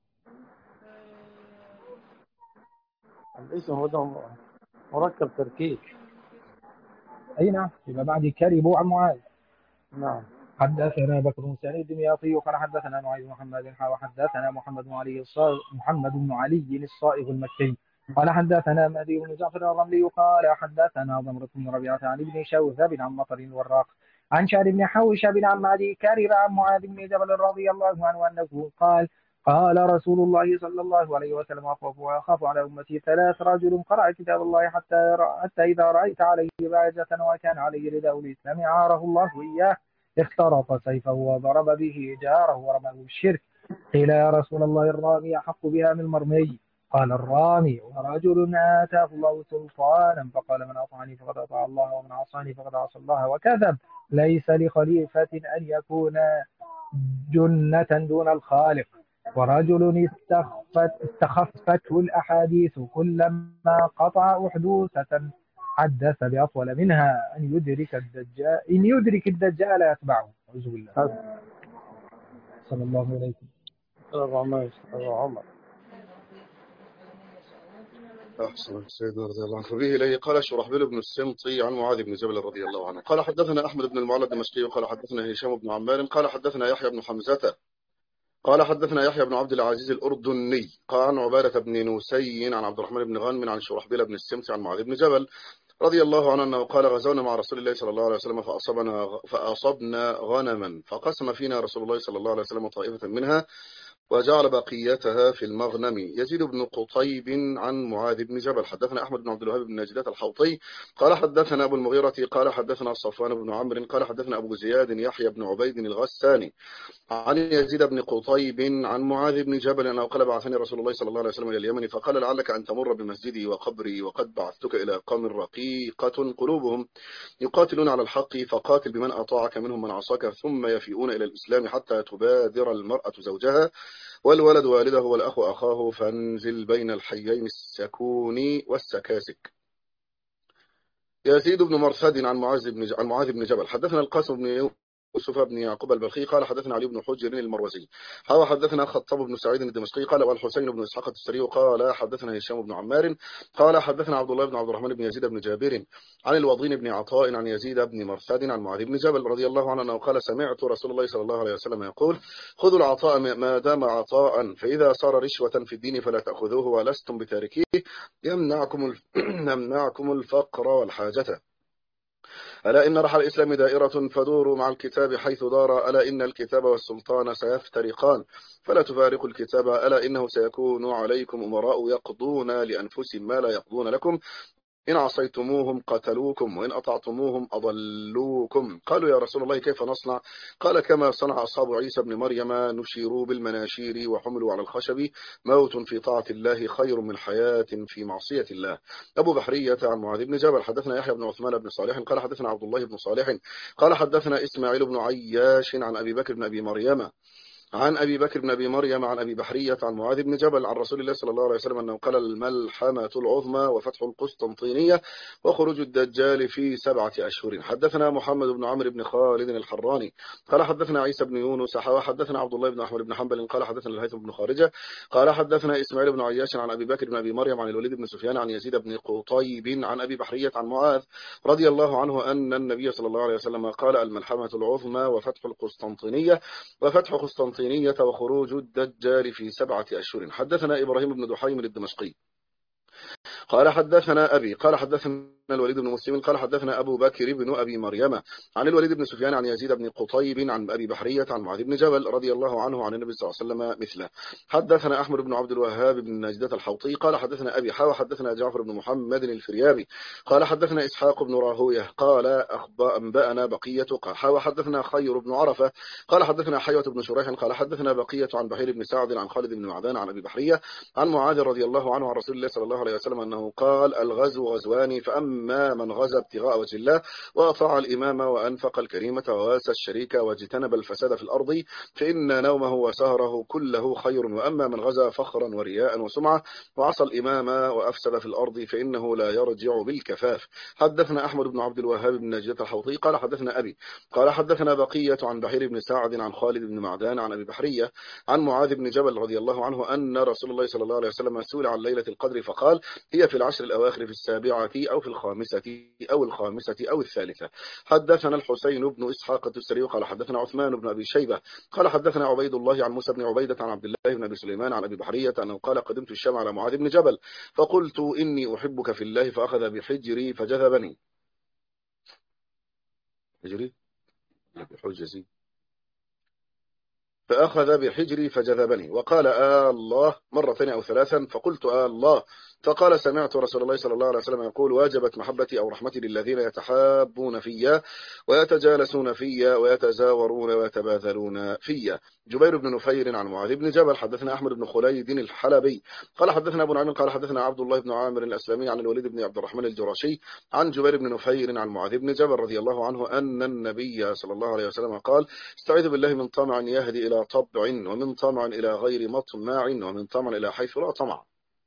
الاسم هو ده مركب تركيب. أي نعم يبقى معدي كاريب عن معاذ. نعم. حدثنا بكر بن سعيد الدمياطي قال حدثنا نعيم بن محمد وحدثنا محمد بن علي الصائغ محمد بن علي الصائغ المكي قال حدثنا مهدي بن جعفر الرملي قال حدثنا ضمرة بن ربيعة عن ابن شوذب عن مطر الوراق عن شعر بن حوشب عن معدي كارب عن معاذ بن جبل رضي الله عنه أنه قال قال رسول الله صلى الله عليه وسلم أخاف وأخاف على أمتي ثلاث: رجل قرأ كتاب الله حتى يرى حتى إذا رأيت عليه باعجة وكان عليه رداء الإسلام عاره الله إياه اخترط سيفه وضرب به جاره ورماه بالشرك. قيل يا رسول الله الرامي أحق بها من المرمي؟ قال الرامي ورجل آتاه الله سلطانا فقال من أطعني فقد أطاع الله ومن عصاني فقد عصى الله وكذب. ليس لخليفة أن يكون جنة دون الخالق. ورجل استخفت استخفته الأحاديث كلما قطع أحدوثة حدث بأطول منها أن يدرك الدجال إن يدرك الدجال يتبعه. أعوذ بالله. صلى الله عليه وسلم. أبو عمر أبو عمر أحسن سيدنا رضي الله عنه. به إليه قال شرحبيل بن السمطي عن معاذ بن جبل رضي الله عنه قال حدثنا أحمد بن المعلى الدمشقي قال حدثنا هشام بن عمار قال حدثنا يحيى بن حمزة قال حدثنا يحيى بن عبد العزيز الأردني قال عن عبادة بن نوسي عن عبد الرحمن بن غانم عن شرحبيل بن السمطي عن معاذ بن جبل رضي الله عنه أنه قال غزونا مع رسول الله صلى الله عليه وسلم فأصبنا فأصبنا غنما فقسم فينا رسول الله صلى الله عليه وسلم طائفة منها وجعل بقيتها في المغنم. يزيد بن قطيب عن معاذ بن جبل حدثنا أحمد بن عبد الوهاب بن نجدات الحوطي قال حدثنا أبو المغيرة قال حدثنا صفوان بن عمرو قال حدثنا أبو زياد يحيى بن عبيد الغساني عن يزيد بن قطيب عن معاذ بن جبل أنه قال بعثني رسول الله صلى الله عليه وسلم إلى اليمن فقال لعلك أن تمر بمسجدي وقبري وقد بعثتك إلى قوم رقيقة قلوبهم يقاتلون على الحق فقاتل بمن أطاعك منهم من عصاك ثم يفيئون إلى الإسلام حتى تبادر المرأة زوجها والولد والده والأخ أخاه فانزل بين الحيين السكون والسكاسك. يزيد بن مرثد عن معاذ بن عن معاذ بن جبل حدثنا القاسم بن يوسف بن يعقوب البلخي قال حدثنا علي بن حجر المروزي قال حدثنا خطاب بن سعيد الدمشقي قال والحسين بن اسحاق التستري قال حدثنا هشام بن عمار قال حدثنا عبد الله بن عبد الرحمن بن يزيد بن جابر عن الوضين بن عطاء عن يزيد بن مرثد عن معاذ بن جبل رضي الله عنه انه قال سمعت رسول الله صلى الله عليه وسلم يقول خذوا العطاء ما دام عطاء فإذا صار رشوة في الدين فلا تأخذوه ولستم بتاركيه يمنعكم يمنعكم الفقر والحاجة. ألا إن رحى الإسلام دائرة فدوروا مع الكتاب حيث دار. ألا إن الكتاب والسلطان سيفترقان فلا تفارقوا الكتاب. ألا إنه سيكون عليكم أمراء يقضون لأنفسهم ما لا يقضون لكم إن عصيتموهم قتلوكم وإن أطعتموهم أضلوكم. قالوا يا رسول الله كيف نصنع؟ قال كما صنع أصحاب عيسى بن مريم نشيروا بالمناشير وحملوا على الخشب موت في طاعة الله خير من حياة في معصية الله. أبو بحرية عن معاذ بن جبل حدثنا يحيى بن عثمان بن صالح قال حدثنا عبد الله بن صالح قال حدثنا إسماعيل بن عياش عن أبي بكر بن أبي مريم عن أبي بكر بن أبي مريم عن أبي بحرية عن معاذ بن جبل عن رسول الله صلى الله عليه وسلم أنه قال الملحمة العظمى وفتح القسطنطينية وخروج الدجال في سبعة أشهر. حدثنا محمد بن عمرو بن خالد الحراني قال حدثنا عيسى بن يونس وحدثنا عبد الله بن أحمد بن حنبل قال حدثنا الهيثم بن خارجة قال حدثنا إسماعيل بن عياش عن أبي بكر بن أبي مريم عن الوليد بن سفيان عن يزيد بن قطيب عن أبي بحرية عن معاذ رضي الله عنه أن النبي صلى الله عليه وسلم قال الملحمة العظمى وفتح القسطنطينية وفتح قسطنطينية القسطنطينية وخروج الدجال في سبعة أشهر. حدثنا إبراهيم بن دحيم الدمشقي قال حدثنا أبي قال حدثنا الوليد بن مسلم قال حدثنا أبو بكر بن أبي مريم عن الوليد بن سفيان عن يزيد بن قطيب عن أبي بحرية عن معاذ بن جبل رضي الله عنه عن النبي صلى الله عليه وسلم مثله. حدثنا أحمد بن عبد الوهاب بن نجدة الحوطي قال حدثنا أبي حاوى حدثنا جعفر بن محمد الفريابي قال حدثنا إسحاق بن راهويه قال أنبأنا بقية حاوى حدثنا خير بن عرفة قال حدثنا حيوة بن شريح قال حدثنا بقية عن بحير بن سعد عن خالد بن معدان عن أبي بحرية عن معاذ رضي الله عنه عن رسول الله صلى الله عليه وسلم أنه قال الغزو غزوان فأما من غزا ابتغاء وجه الله وأطاع الإمام وأنفق الكريمة وواسى الشريك واجتنب الفساد في الأرض فإن نومه وسهره كله خير. وأما من غزا فخرا ورياء وسمعة وعصى الإمام وأفسد في الأرض فإنه لا يرجع بالكفاف. حدثنا أحمد بن عبد الوهاب بن نجدة الحوطي قال حدثنا أبي قال حدثنا بقية عن بحير بن سعد عن خالد بن معدان عن أبي بحرية عن معاذ بن جبل رضي الله عنه أن رسول الله صلى الله عليه وسلم سئل عن ليلة القدر فقال هي في العشر الأواخر في السابعة أو في الخامسة أو الخامسة أو الثالثة. حدثنا الحسين بن إسحاق التستري قال حدثنا عثمان بن أبي شيبة قال حدثنا عبيد الله عن موسى بن عبيدة عن عبد الله بن أبي سليمان عن أبي بحرية أنه قال قدمت الشام على معاذ بن جبل فقلت إني أحبك في الله فأخذ بحجري فجذبني حجري بحجزي فأخذ بحجري فجذبني وقال آه الله مرتين أو ثلاثا فقلت آه الله فقال سمعت رسول الله صلى الله عليه وسلم يقول واجبت محبتي أو رحمتي للذين يتحابون فيا ويتجالسون فيا ويتزاورون ويتباذلون فيا. جبير بن نفير عن معاذ بن جبل حدثنا أحمد بن خليد الحلبي قال حدثنا أبو نعيم قال حدثنا عبد الله بن عامر الأسلمي عن الوليد بن عبد الرحمن الجرشي عن جبير بن نفير عن معاذ بن جبل رضي الله عنه أن النبي صلى الله عليه وسلم قال استعيذ بالله من طمع يهدي إلى طبع ومن طمع إلى غير مطمع ومن طمع إلى حيث لا طمع.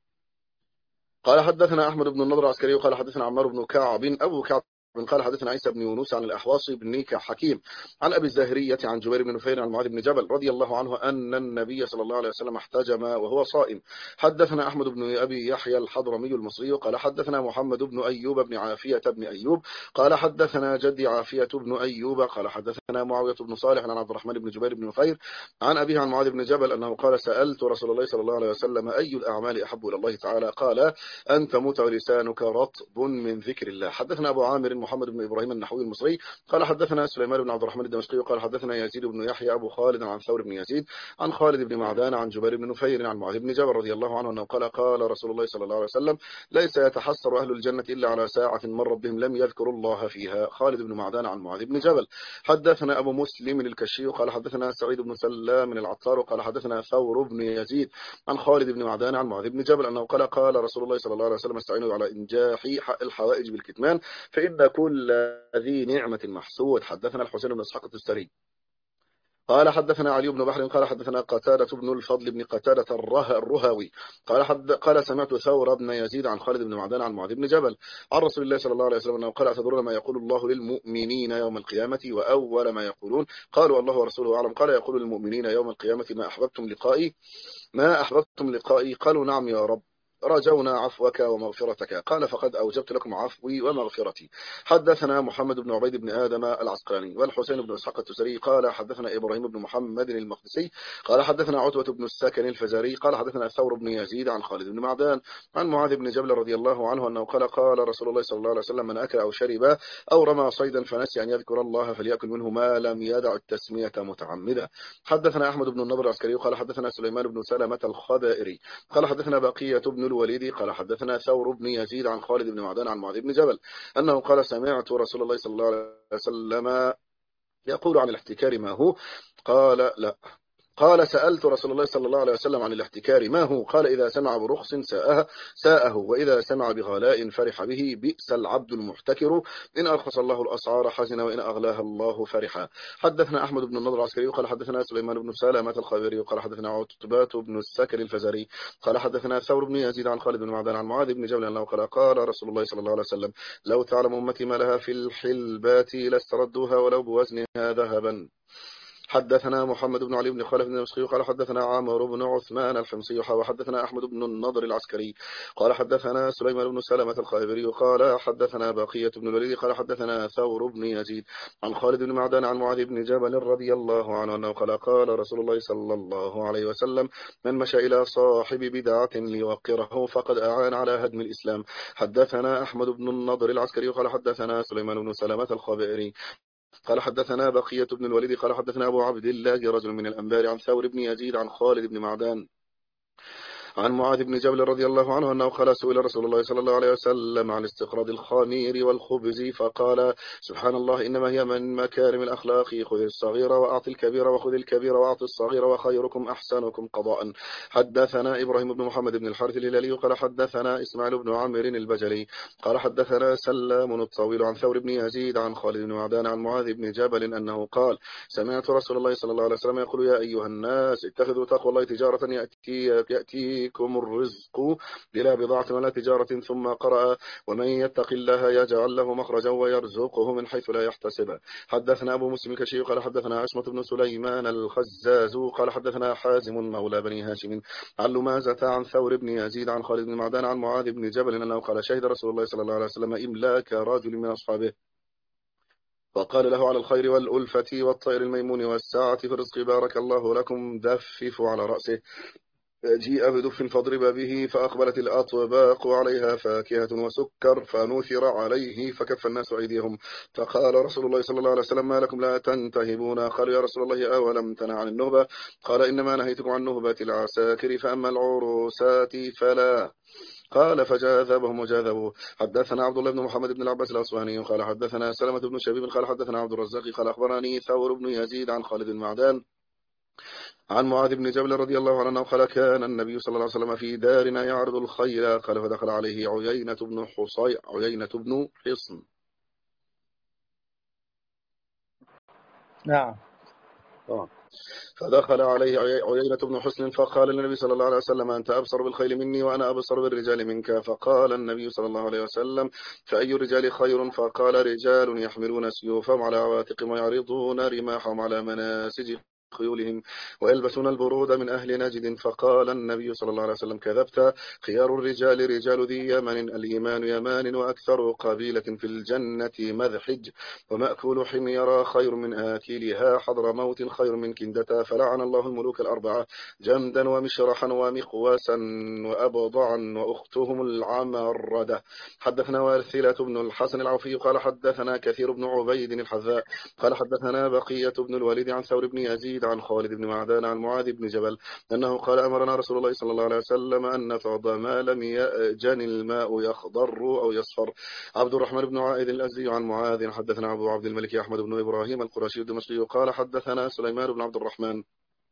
قال حدثنا أحمد بن النضر العسكري قال حدثنا عمار بن كعب أبو كعب قال حدثنا عيسى بن يونس عن الأحواص بن حكيم عن أبي الزاهرية عن جبير بن نفير عن معاذ بن جبل رضي الله عنه أن النبي صلى الله عليه وسلم احتجم وهو صائم. حدثنا أحمد بن أبي يحيى الحضرمي المصري قال حدثنا محمد بن أيوب بن عافية بن أيوب قال حدثنا جدي عافية بن أيوب قال حدثنا معاوية بن صالح عن عبد الرحمن بن جبير بن نفير عن أبيه عن معاذ بن جبل أنه قال سألت رسول الله صلى الله عليه وسلم أي الأعمال أحب إلى الله تعالى قال أن تموت ولسانك رطب من ذكر الله. حدثنا أبو عامر محمد بن إبراهيم النحوي المصري قال حدثنا سليمان بن عبد الرحمن الدمشقي قال حدثنا يزيد بن يحيى أبو خالد عن ثور بن يزيد عن خالد بن معدان عن جبير بن نفير عن معاذ بن جبل رضي الله عنه أنه قال قال رسول الله صلى الله عليه وسلم ليس يتحسر أهل الجنة إلا على ساعة مرت بهم لم يذكروا الله فيها. خالد بن معدان عن معاذ بن جبل. حدثنا أبو مسلم الكشي قال حدثنا سعيد بن سلام العطار قال حدثنا ثور بن يزيد عن خالد بن معدان عن معاذ بن جبل أنه قال قال رسول الله صلى الله عليه وسلم استعينوا على إنجاح الحوائج بالكتمان فإن كل ذي نعمة محسود. حدثنا الحسين بن إسحاق التستري قال حدثنا علي بن بحر قال حدثنا قتادة بن الفضل بن قتادة الره الرهوي قال حد قال سمعت ثور بن يزيد عن خالد بن معدان عن معاذ بن جبل عن رسول الله صلى الله عليه وسلم أنه قال أتدرون ما يقول الله للمؤمنين يوم القيامة وأول ما يقولون قالوا الله ورسوله أعلم قال يقول للمؤمنين يوم القيامة ما أحببتم لقائي ما أحببتم لقائي قالوا نعم يا رب رجونا عفوك ومغفرتك قال فقد أوجبت لكم عفوي ومغفرتي. حدثنا محمد بن عبيد بن آدم العسقلاني والحسين بن إسحاق التستري قال حدثنا إبراهيم بن محمد المقدسي قال حدثنا عتبة بن الساكن الفزاري قال حدثنا ثور بن يزيد عن خالد بن معدان عن معاذ بن جبل رضي الله عنه أنه قال قال رسول الله صلى الله عليه وسلم من أكل أو شرب أو رمى صيدا فنسي أن يذكر الله فليأكل منه ما لم يدع التسمية متعمدا. حدثنا أحمد بن النضر العسكري قال حدثنا سليمان بن سلمة الخبائري قال حدثنا بقية بن الوليد قال حدثنا ثور بن يزيد عن خالد بن معدان عن معاذ بن جبل أنه قال سمعت رسول الله صلى الله عليه وسلم يقول عن الاحتكار ما هو قال لا قال سألت رسول الله صلى الله عليه وسلم عن الاحتكار ما هو قال إذا سمع برخص ساءه, ساءه وإذا سمع بغلاء فرح به بئس العبد المحتكر إن أرخص الله الأسعار حزن وإن أغلاها الله فرحا. حدثنا أحمد بن النضر العسكري قال حدثنا سليمان بن سلامة الخبيري قال حدثنا عتبات بن السكن الفزاري قال حدثنا ثور بن يزيد عن خالد بن معدان عن معاذ بن جبل أنه قال قال رسول الله صلى الله عليه وسلم لو تعلم أمتي ما لها في الحلبات لاستردوها ولو بوزنها ذهبا. حدثنا محمد بن علي بن خلف بن المسخي قال حدثنا عمرو بن عثمان الحمصي وحدثنا أحمد بن النضر العسكري قال حدثنا سليمان بن سلمة الخابري قال حدثنا بقية بن الوليد قال حدثنا ثور بن يزيد عن خالد بن معدان عن معاذ بن جبل رضي الله عنه أنه قال قال رسول الله صلى الله عليه وسلم من مشى إلى صاحب بدعة ليوقره فقد أعان على هدم الإسلام. حدثنا أحمد بن النضر العسكري قال حدثنا سليمان بن سلمة الخابري قال حدثنا بقية بن الوليد قال حدثنا أبو عبد الله رجل من الأنبار عن ثور بن يزيد عن خالد بن معدان عن معاذ بن جبل رضي الله عنه أنه قال سئل رسول الله صلى الله عليه وسلم عن استقراض الخمير والخبز فقال سبحان الله إنما هي من مكارم الأخلاق خذ الصغير وأعط الكبير وخذ الكبير وأعط الصغير وخيركم أحسنكم قضاء. حدثنا إبراهيم بن محمد بن الحارث الهلالي قال حدثنا إسماعيل بن عمرو البجلي قال حدثنا سلام الطويل عن ثور بن يزيد عن خالد بن معدان عن معاذ بن جبل أنه قال سمعت رسول الله صلى الله عليه وسلم يقول يا أيها الناس اتخذوا تقوى الله تجارة يأتي يأتي الرزق بلا بضاعة ولا تجارة ثم قرأ ومن يتق الله يجعل له مخرجا ويرزقه من حيث لا يحتسب. حدثنا أبو مسلم الكشي قال حدثنا عشمة بن سليمان الخزاز قال حدثنا حازم مولى بني هاشم عن لمازة عن ثور بن يزيد عن خالد بن معدان عن معاذ بن جبل أنه قال شهد رسول الله صلى الله عليه وسلم إملاك رجل من أصحابه وقال له على الخير والألفة والطير الميمون والساعة في الرزق بارك الله لكم دففوا على رأسه جيء بدف فاضرب به فأقبلت الأطباق عليها فاكهة وسكر فنثر عليه فكف الناس أيديهم فقال رسول الله صلى الله عليه وسلم ما لكم لا تنتهبون؟ قالوا يا رسول الله أولم تنع عن النهبة؟ قال إنما نهيتكم عن نهبة العساكر فأما العروسات فلا. قال فجاذبهم وجاذبوا. حدثنا عبد الله بن محمد بن العباس الأصفهاني قال حدثنا سلمة بن شبيب قال حدثنا عبد الرزاق قال أخبرني ثور بن يزيد عن خالد بن معدان عن معاذ بن جبل رضي الله عنه قال كان النبي صلى الله عليه وسلم في دارنا يعرض الخيل قال فدخل عليه عيينة بن حصي عيينة بن حصن. نعم. فدخل عليه عيينة بن حصن فقال للنبي صلى الله عليه وسلم أنت أبصر بالخيل مني وأنا أبصر بالرجال منك. فقال النبي صلى الله عليه وسلم فأي الرجال خير؟ فقال رجال يحملون سيوفهم على عواتقهم ويعرضون رماحهم على مناسج خيولهم ويلبسون البرود من أهل نجد. فقال النبي صلى الله عليه وسلم كذبت خيار الرجال رجال ذي يمن الإيمان يمان وأكثر قبيلة في الجنة مذحج ومأكول حميرا خير من آكلها حضر موت خير من كندتا. فلعن الله الملوك الأربعة جمدا ومشرحا ومقواسا وأبضعا وأختهم العمردة. حدثنا وارثلة بن الحسن العوفي قال حدثنا كثير بن عبيد الحذاء قال حدثنا بقية بن الوليد عن ثور بن يزيد عن خالد بن معدان عن معاذ بن جبل أنه قال أمرنا رسول الله صلى الله عليه وسلم أن نفض ما لم يأجن الماء يخضر أو يصفر. عبد الرحمن بن عائذ الأزدي عن معاذ حدثنا أبو عبد الملك أحمد بن إبراهيم القرشي الدمشقي قال حدثنا سليمان بن عبد الرحمن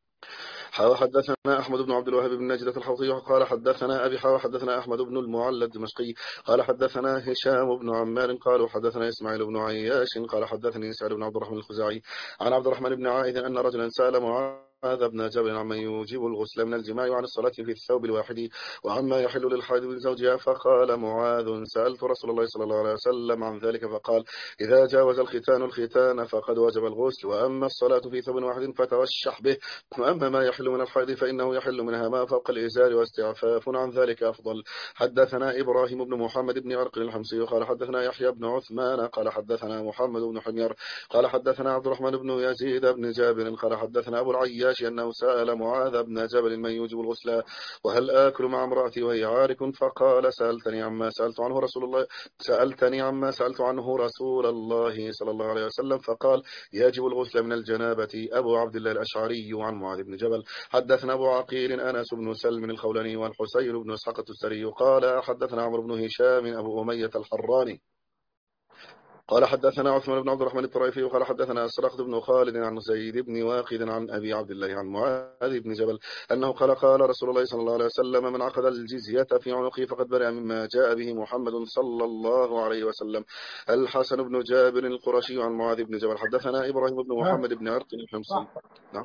حاو حدثنا أحمد بن عبد الوهاب بن نجدة الحوطي قال حدثنا أبي حاو حدثنا أحمد بن المعلى الدمشقي قال حدثنا هشام بن عمار قال حدثنا إسماعيل بن عياش قال حدثني سعد بن عبد الرحمن الخزاعي عن عبد الرحمن بن عائذ أن رجلا سأل معاذ بن جبل عمن يوجب الغسل من الجماع وعن الصلاة في الثوب الواحد وعما يحل للحائض من زوجها. فقال معاذ سألت رسول الله صلى الله عليه وسلم عن ذلك فقال إذا جاوز الختان الختان فقد وجب الغسل وأما الصلاة في ثوب واحد فتوشح به وأما ما يحل من الحائض فإنه يحل منها ما فوق الإزار واستعفاف عن ذلك أفضل. حدثنا إبراهيم بن محمد بن عرق الحمصي قال حدثنا يحيى بن عثمان قال حدثنا محمد بن حمير قال حدثنا عبد الرحمن بن يزيد بن جابر قال حدثنا أبو العياش أنه سأل معاذ بن جبل من يوجب الغسل وهل آكل مع امرأتي وهي عارك؟ فقال سألتني عما سألت عنه رسول الله سألتني عما سألت عنه رسول الله صلى الله عليه وسلم فقال يجب الغسل من الجنابة. أبو عبد الله الأشعري عن معاذ بن جبل. حدثنا أبو عقيل أنس بن سلم الخولاني والحسين بن إسحاق التستري قال حدثنا عمرو بن هشام أبو أمية الحراني قال حدثنا عثمان بن عبد الرحمن الطريفي وقال حدثنا أسرقت بن خالد عن زيد بن واقد عن أبي عبد الله عن معاذ بن جبل أنه قال قال رسول الله صلى الله عليه وسلم من عقد الجزية في عنقه فقد برئ مما جاء به محمد صلى الله عليه وسلم. الحسن بن جابر القرشي عن معاذ بن جبل. حدثنا إبراهيم بن محمد بن عرق الحمصي. نعم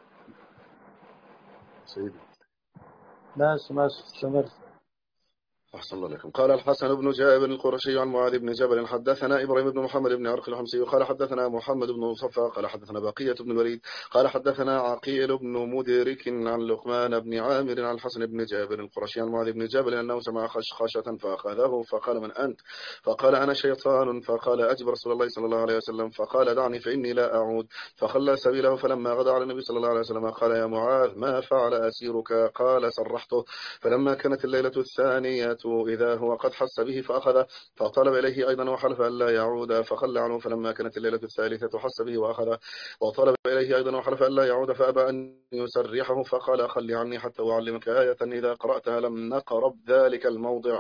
سيدي ماشي ماشي استمر. أحسن الله عليكم. قال الحسن بن جابر القرشي عن معاذ بن جبل حدثنا إبراهيم بن محمد بن عرق الحمصي قال حدثنا محمد بن مصفى قال حدثنا بقية بن الوليد قال حدثنا عقيل بن مدرك عن لقمان بن عامر عن الحسن بن جابر القرشي عن معاذ بن جبل أنه سمع خشخشة فأخذه فقال من أنت؟ فقال أنا شيطان. فقال أجب رسول الله صلى الله عليه وسلم فقال دعني فإني لا أعود. فخلى سبيله فلما غدا على النبي صلى الله عليه وسلم قال يا معاذ ما فعل أسيرك؟ قال سرحته. فلما كانت الليلة الثانية إذا هو قد حس به فأخذ فطلب إليه أيضا وحلف أن لا يعود فخلى عنه. فلما كانت الليلة الثالثة حس به وأخذ وطلب إليه أيضا وحلف أن لا يعود فأبى أن يسرحه فقال خلي عني حتى أعلمك آية إذا قرأتها لم نقرب ذلك الموضع.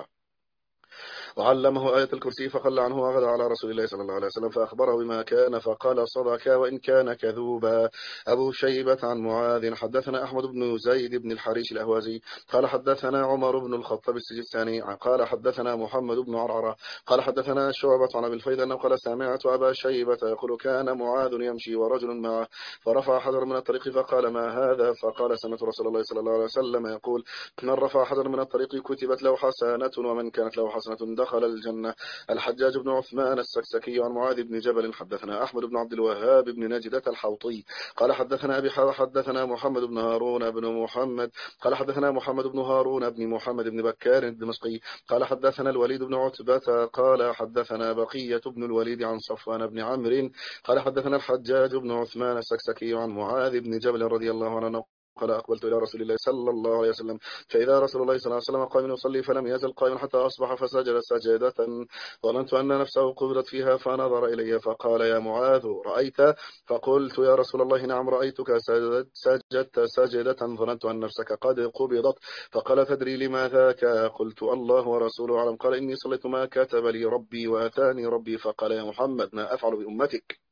وعلمه آية الكرسي فخلى عنه وغدا على رسول الله صلى الله عليه وسلم فأخبره بما كان فقال صدق وإن كان كذوبا. أبو شيبة عن معاذ حدثنا أحمد بن زيد بن الحريش الأهوازي قال حدثنا عمر بن الخطاب السجستاني قال حدثنا محمد بن عرعرة قال حدثنا شعبة عن أبي الفيض أنه قال سمعت أبا شيبة يقول كان معاذ يمشي ورجل معه فرفع حجر من الطريق فقال ما هذا؟ فقال سمعت رسول الله صلى الله عليه وسلم يقول من رفع حجر من الطريق كتبت له حسنة ومن كانت له حسنة دخل الجنة. الحجاج بن عثمان السكسكي عن معاذ بن جبل حدثنا أحمد بن عبد الوهاب بن نجدة الحوطي قال حدثنا أبي حدثنا محمد بن هارون بن محمد قال حدثنا محمد بن هارون بن محمد بن بكار الدمشقي قال حدثنا الوليد بن عتبة قال حدثنا بقية بن الوليد عن صفوان بن عمرو قال حدثنا الحجاج بن عثمان السكسكي عن معاذ بن جبل رضي الله عنه قال أقبلت إلى رسول الله صلى الله عليه وسلم فإذا رسول الله صلى الله عليه وسلم قائم يصلي فلم يزل قائما حتى أصبح فسجد سجدة ظننت أن نفسه قبضت فيها فنظر إلي فقال يا معاذ رأيت؟ فقلت يا رسول الله نعم رأيتك سجدت سجدة ظننت أن نفسك قد قبضت. فقال تدري لما ذاك؟ قلت الله ورسوله أعلم. قال إني صليت ما كتب لي ربي وآتاني ربي. فقال يا محمد ما أفعل بأمتك؟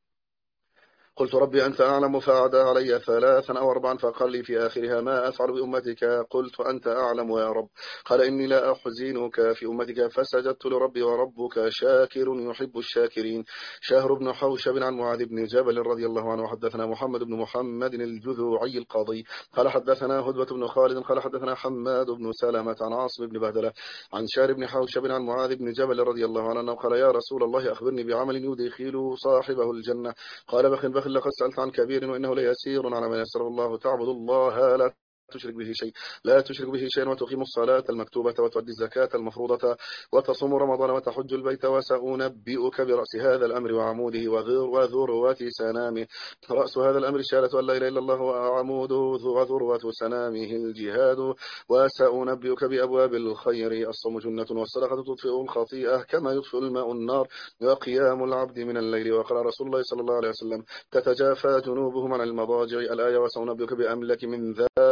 قلت ربي أنت أعلم. فأعدى علي ثلاثا أو أربعا فقال لي في آخرها ما أفعل بأمتك؟ قلت أنت أعلم يا رب. قال إني لا أحزنك في أمتك. فسجدت لربي وربك شاكر يحب الشاكرين. شهر بن حوشب عن معاذ بن جبل رضي الله عنه حدثنا محمد بن محمد الجذوعي القاضي قال حدثنا هدبة بن خالد قال حدثنا حماد بن سلمة عن عاصم بن بهدلة عن شهر بن حوشب عن معاذ بن جبل رضي الله عنه قال يا رسول الله أخبرني بعمل يدخل صاحبه الجنة. قال بخ بخ لقد سألت عن كبير وإنه ليسير على ما يسره الله تعبد الله لا تشرك به شيء لا تشرك به شيئا وتقيم الصلاة المكتوبة وتؤدي الزكاة المفروضة وتصوم رمضان وتحج البيت. وسأنبئك برأس هذا الأمر وعموده وذروة سنامه. رأس هذا الأمر شهادة أن لا إله إلا الله وعموده وذروة سنامه الجهاد. وسأنبئك بأبواب الخير الصوم جنة والصدقة تطفئ الخطيئة كما يطفئ الماء النار وقيام العبد من الليل. وقال رسول الله صلى الله عليه وسلم تتجافى جنوبهم عن المضاجع الآية. وسأنبئك بأملك من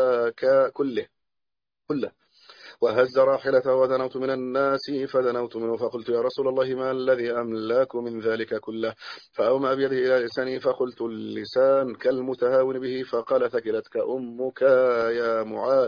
ذاك كله كله. وهز راحلته ودنوت من الناس فدنوت منه فقلت يا رسول الله ما الذي أملاك من ذلك كله؟ فأومأ بيده إلى لساني فقلت اللسان كالمتهاون به. فقال ثكلتك أمك يا معاذ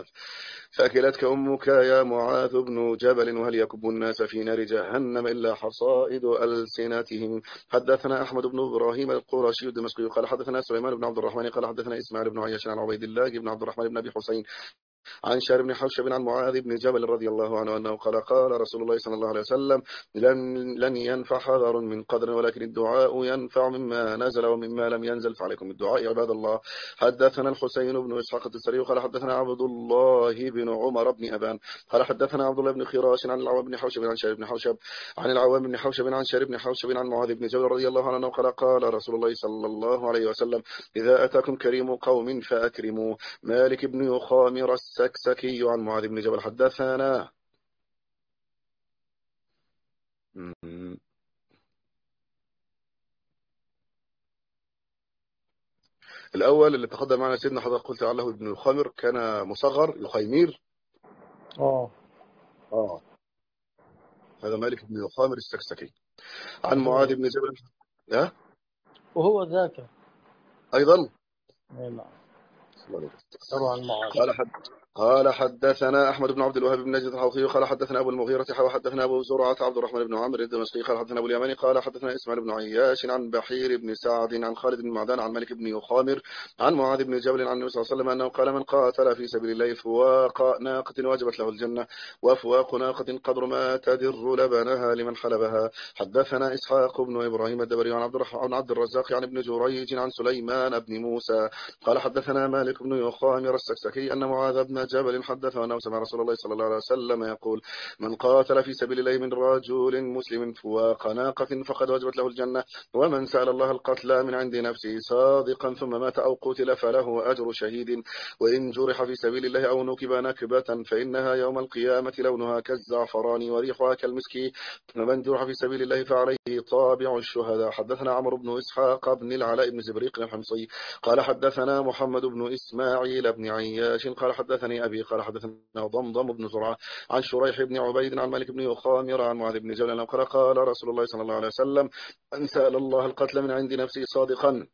ثكلتك أمك يا معاذ بن جبل. وهل يكب الناس في نار جهنم إلا حصائد ألسنتهم. حدثنا أحمد بن إبراهيم القرشي الدمشقي قال حدثنا سليمان بن عبد الرحمن قال حدثنا إسماعيل بن عياش عن عبيد الله بن عبد الرحمن بن أبي حسين عن شهر بن حوشب عن معاذ بن جبل رضي الله عنه أنه قال قال رسول الله صلى الله عليه وسلم لن, لن ينفع حذر من قدر ولكن الدعاء ينفع مما نزل ومما لم ينزل. فعليكم الدعاء عباد الله. حدثنا الحسين بن إسحاق التستري قال حدثنا عبد الله بن عمر بن أبان قال حدثنا عبد الله بن خراش عن العوام بن حوشب عن شهر بن حوشب عن العوام بن حوشب عن شهر بن حوشب عن معاذ بن جبل رضي الله عنه قال قال رسول الله صلى الله عليه وسلم إذا أتاكم كريم قوم فأكرموا. مالك بن يخامر السكسكي عن معاذ بن جبل حدثنا الأول اللي تقدم معنا سيدنا حضرتك قلت عليه ابن يخامر كان مصغر يخيمير. اه اه هذا مالك بن يخامر السكسكي عن معاذ بن جبل. ها وهو ذاك أيضا نعم قال روى عن معاذ. قال حد قال حدثنا أحمد بن عبد الوهاب بن نجد الحوثي قال حدثنا أبو المغيرة وحدثنا أبو زرعة عبد الرحمن بن عمرو الدمشقي قال حدثنا أبو اليماني قال حدثنا إسماعيل بن عياش عن بحير بن سعد عن خالد بن معدان عن مالك بن يخامر عن معاذ بن جبل عن النبي صلى الله عليه وسلم أنه قال من قاتل في سبيل الله فواق ناقة وجبت له الجنة وفواق ناقة قدر ما تدر لبنها لمن حلبها. حدثنا إسحاق بن إبراهيم الدبري عن عبد عن عبد الرزاق عن ابن جريج عن سليمان بن موسى قال حدثنا مالك بن يخامر السكسكي أن معاذ بن جبل حدثه أنه سمع رسول الله صلى الله عليه وسلم يقول من قاتل في سبيل الله من رجل مسلم فواق ناقة فقد وجبت له الجنة ومن سأل الله القتل من عند نفسه صادقا ثم مات أو قتل فله أجر شهيد وإن جرح في سبيل الله أو نكب نكبة فإنها يوم القيامة لونها كالزعفران وريحها كالمسك ومن جرح في سبيل الله فعليه طابع الشهداء. حدثنا عمرو بن إسحاق بن العلاء بن زبريق الحمصي قال حدثنا محمد بن إسماعيل بن عياش قال حدثني أبي قال حدثنا ضمضم بن زرعة عن شريح بن عبيد عن مالك بن يخامر عن معاذ بن جبل قال قال رسول الله صلى الله عليه وسلم من سأل الله القتل من عند نفسه صادقا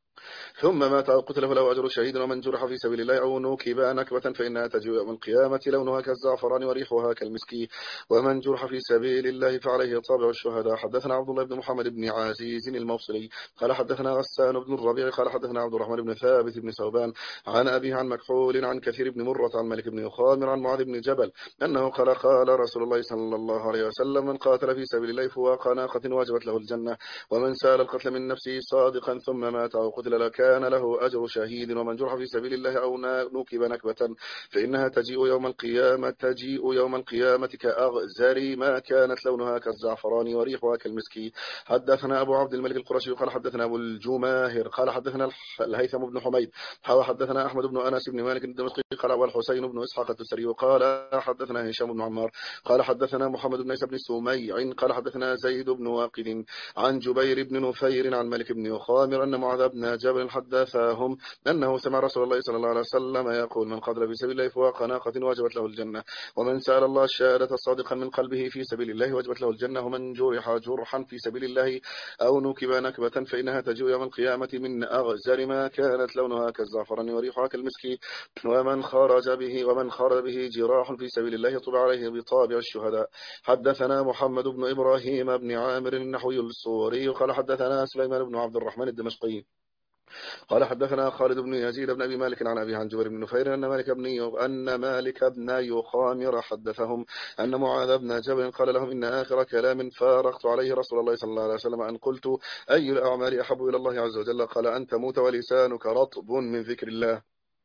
ثم مات أو قتل فله أجر شهيد ومن جرح في سبيل الله أو نكب نكبة فإنها تجيء يوم القيامة لونها كالزعفران وريحها كالمسك ومن جرح في سبيل الله فعليه طابع الشهداء. حدثنا عبد الله بن محمد بن عزيز الموصلي قال حدثنا غسان بن الربيع قال حدثنا عبد الرحمن بن ثابت بن ثوبان عن أبيه عن مكحول عن كثير بن مرة عن مالك بن يخامر عن معاذ بن جبل أنه قال قال رسول الله صلى الله عليه وسلم من قاتل في سبيل الله فواق ناقة واجبت له الجنة ومن سال القتل من نفسه صادقا ثم مات أو قتل لك كان له أجر شهيد ومن جرح في سبيل الله أو نكب نكبة فإنها تجيء يوم القيامة تجيء يوم القيامة كأغزر ما كانت لونها كالزعفران وريحها كالمسك. حدثنا أبو عبد الملك القرشي قال حدثنا أبو الجماهر قال حدثنا الهيثم بن حميد حدثنا أحمد بن أنس بن مالك الدمشقي قال والحسين بن إسحاق التستري قال حدثنا هشام بن عمار قال حدثنا محمد بن عيسى بن سميع قال حدثنا زيد بن واقد عن جبير بن نفير عن مالك بن يخامر أن معاذ بن جبل حدثهم أنه سمع رسول الله صلى الله عليه وسلم يقول من قتل في سبيل الله فواق ناقة وجبت له الجنة ومن سأل الله الشهادة صادقا من قلبه في سبيل الله وجبت له الجنة ومن جرح جرحا في سبيل الله أو نكب نكبة فإنها تجيء يوم القيامة من أغزر ما كانت لونها كالزعفران وريحها كالمسك ومن خرج به ومن خرج به جراح في سبيل الله طبع عليه بطابع الشهداء. حدثنا محمد بن إبراهيم بن عامر النحوي الصوري قال حدثنا سليمان بن عبد الرحمن الدمشقي قال حدثنا خالد بن يزيد بن أبي مالك عن أبي عن جبير بن نفير أن مالك بن أن مالك بن يخامر حدثهم أن معاذ بن جبل قال لهم إن آخر كلام فارقت عليه رسول الله صلى الله عليه وسلم أن قلت أي الأعمال أحب إلى الله عز وجل قال أن تموت ولسانك رطب من ذكر الله.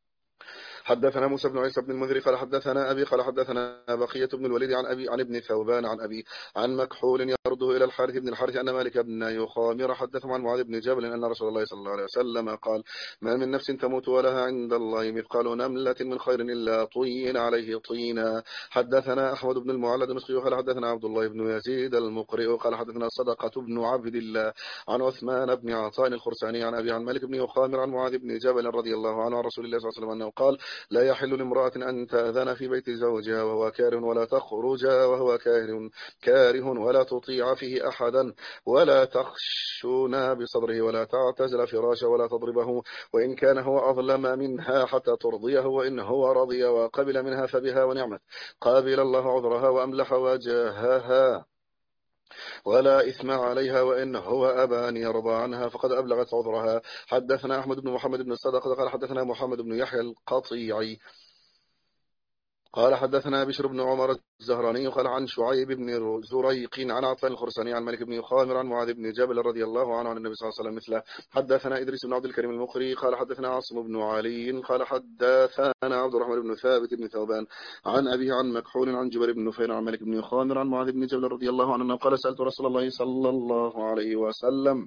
حدثنا موسى بن عيسى بن المنذر قال حدثنا أبي قال حدثنا بقية بن الوليد عن أبي عن ابن ثوبان عن أبي عن مكحول يرده إلى الحارث بن الحارث أن مالك بن يخامر حدثهم عن معاذ بن جبل أن رسول الله صلى الله عليه وسلم قال ما من نفس تموت ولها عند الله مثقال نملة من خير إلا طين عليه طينا. حدثنا أحمد بن المعلى الدمشقي قال حدثنا عبد الله بن يزيد المقرئ قال حدثنا صدقة بن عبد الله عن عثمان بن عطاء الخرساني عن أبي عن مالك بن يخامر عن معاذ بن جبل رضي الله عنه عن رسول الله صلى الله عليه وسلم أنه قال لا يحل لامرأة أن تأذن في بيت زوجها وهو كاره ولا تخرج وهو كاره كاره ولا تطيع فيه أحدا ولا تخشون بصدره ولا تعتزل فراشه ولا تضربه وإن كان هو أظلم منها حتى ترضيه وإن هو رضي وقبل منها فبها ونعمت قابل الله عذرها وأملح وجهها ولا إثم عليها وإن هو أبى أن يرضى عنها فقد أبلغت عذرها. حدثنا أحمد بن محمد بن الصدقة قال حدثنا محمد بن يحيى القطيعي قال حدثنا بشر بن عمر الزهراني قال عن شعيب بن زريق عن عطاء الخرساني عن مالك بن يخامر عن معاذ بن جبل رضي الله عنه عن النبي صلى الله عليه وسلم مثله. حدثنا إدريس بن عبد الكريم المقري قال حدثنا عاصم بن علي قال حدثنا عبد الرحمن بن ثابت بن ثوبان عن أبي عن مكحول عن جبر بن نفير عن مالك بن يخامر عن معاذ بن جبل رضي الله عنه قال سألت رسول الله صلى الله عليه وسلم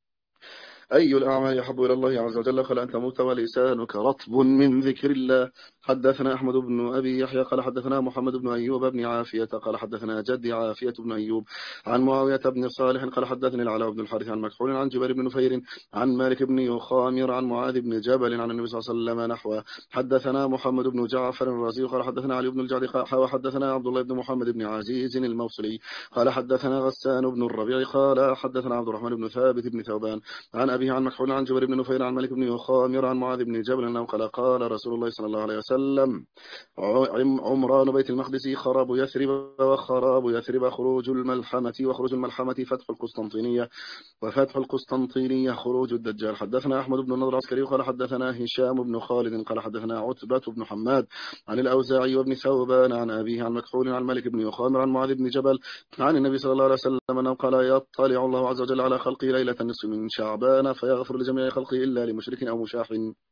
أي الأعمال يحب إلى الله عز وجل قال أن تموت ولسانك رطب من ذكر الله. حدثنا أحمد بن أبي يحيى قال حدثنا محمد بن أيوب بن عافية قال حدثنا جدي عافية بن أيوب عن معاوية بن صالح قال حدثني العلاء بن الحارث عن مكحول عن جبير بن نفير عن مالك بن يخامر عن معاذ بن جبل عن النبي صلى الله عليه وسلم نحوه. حدثنا محمد بن جعفر الرازي قال حدثنا علي بن الجعد وحدثنا عبد الله بن محمد بن عزيز الموصلي قال حدثنا غسان بن الربيع قال حدثنا عبد الرحمن بن ثابت بن ثوبان عن أبيه عن مكحول عن جبير بن نفير عن مالك بن يخامر عن معاذ بن جبل أنه قال قال رسول الله صلى الله عليه وسلم وسلم. عمران بيت المقدس خراب يثرب، وخراب يثرب خروج الملحمة، وخروج الملحمة فتح القسطنطينية، وفتح القسطنطينية خروج الدجال. حدثنا أحمد بن النضر العسكري قال حدثنا هشام بن خالد قال حدثنا عتبة بن حماد عن الأوزاعي وابن ثوبان عن أبيه عن مكحول عن مالك بن يخامر عن معاذ بن جبل عن النبي صلى الله عليه وسلم أنه قال يطلع الله عز وجل على خلقه ليلة النصف من شعبان فيغفر لجميع خلقه إلا لمشرك أو مشاح.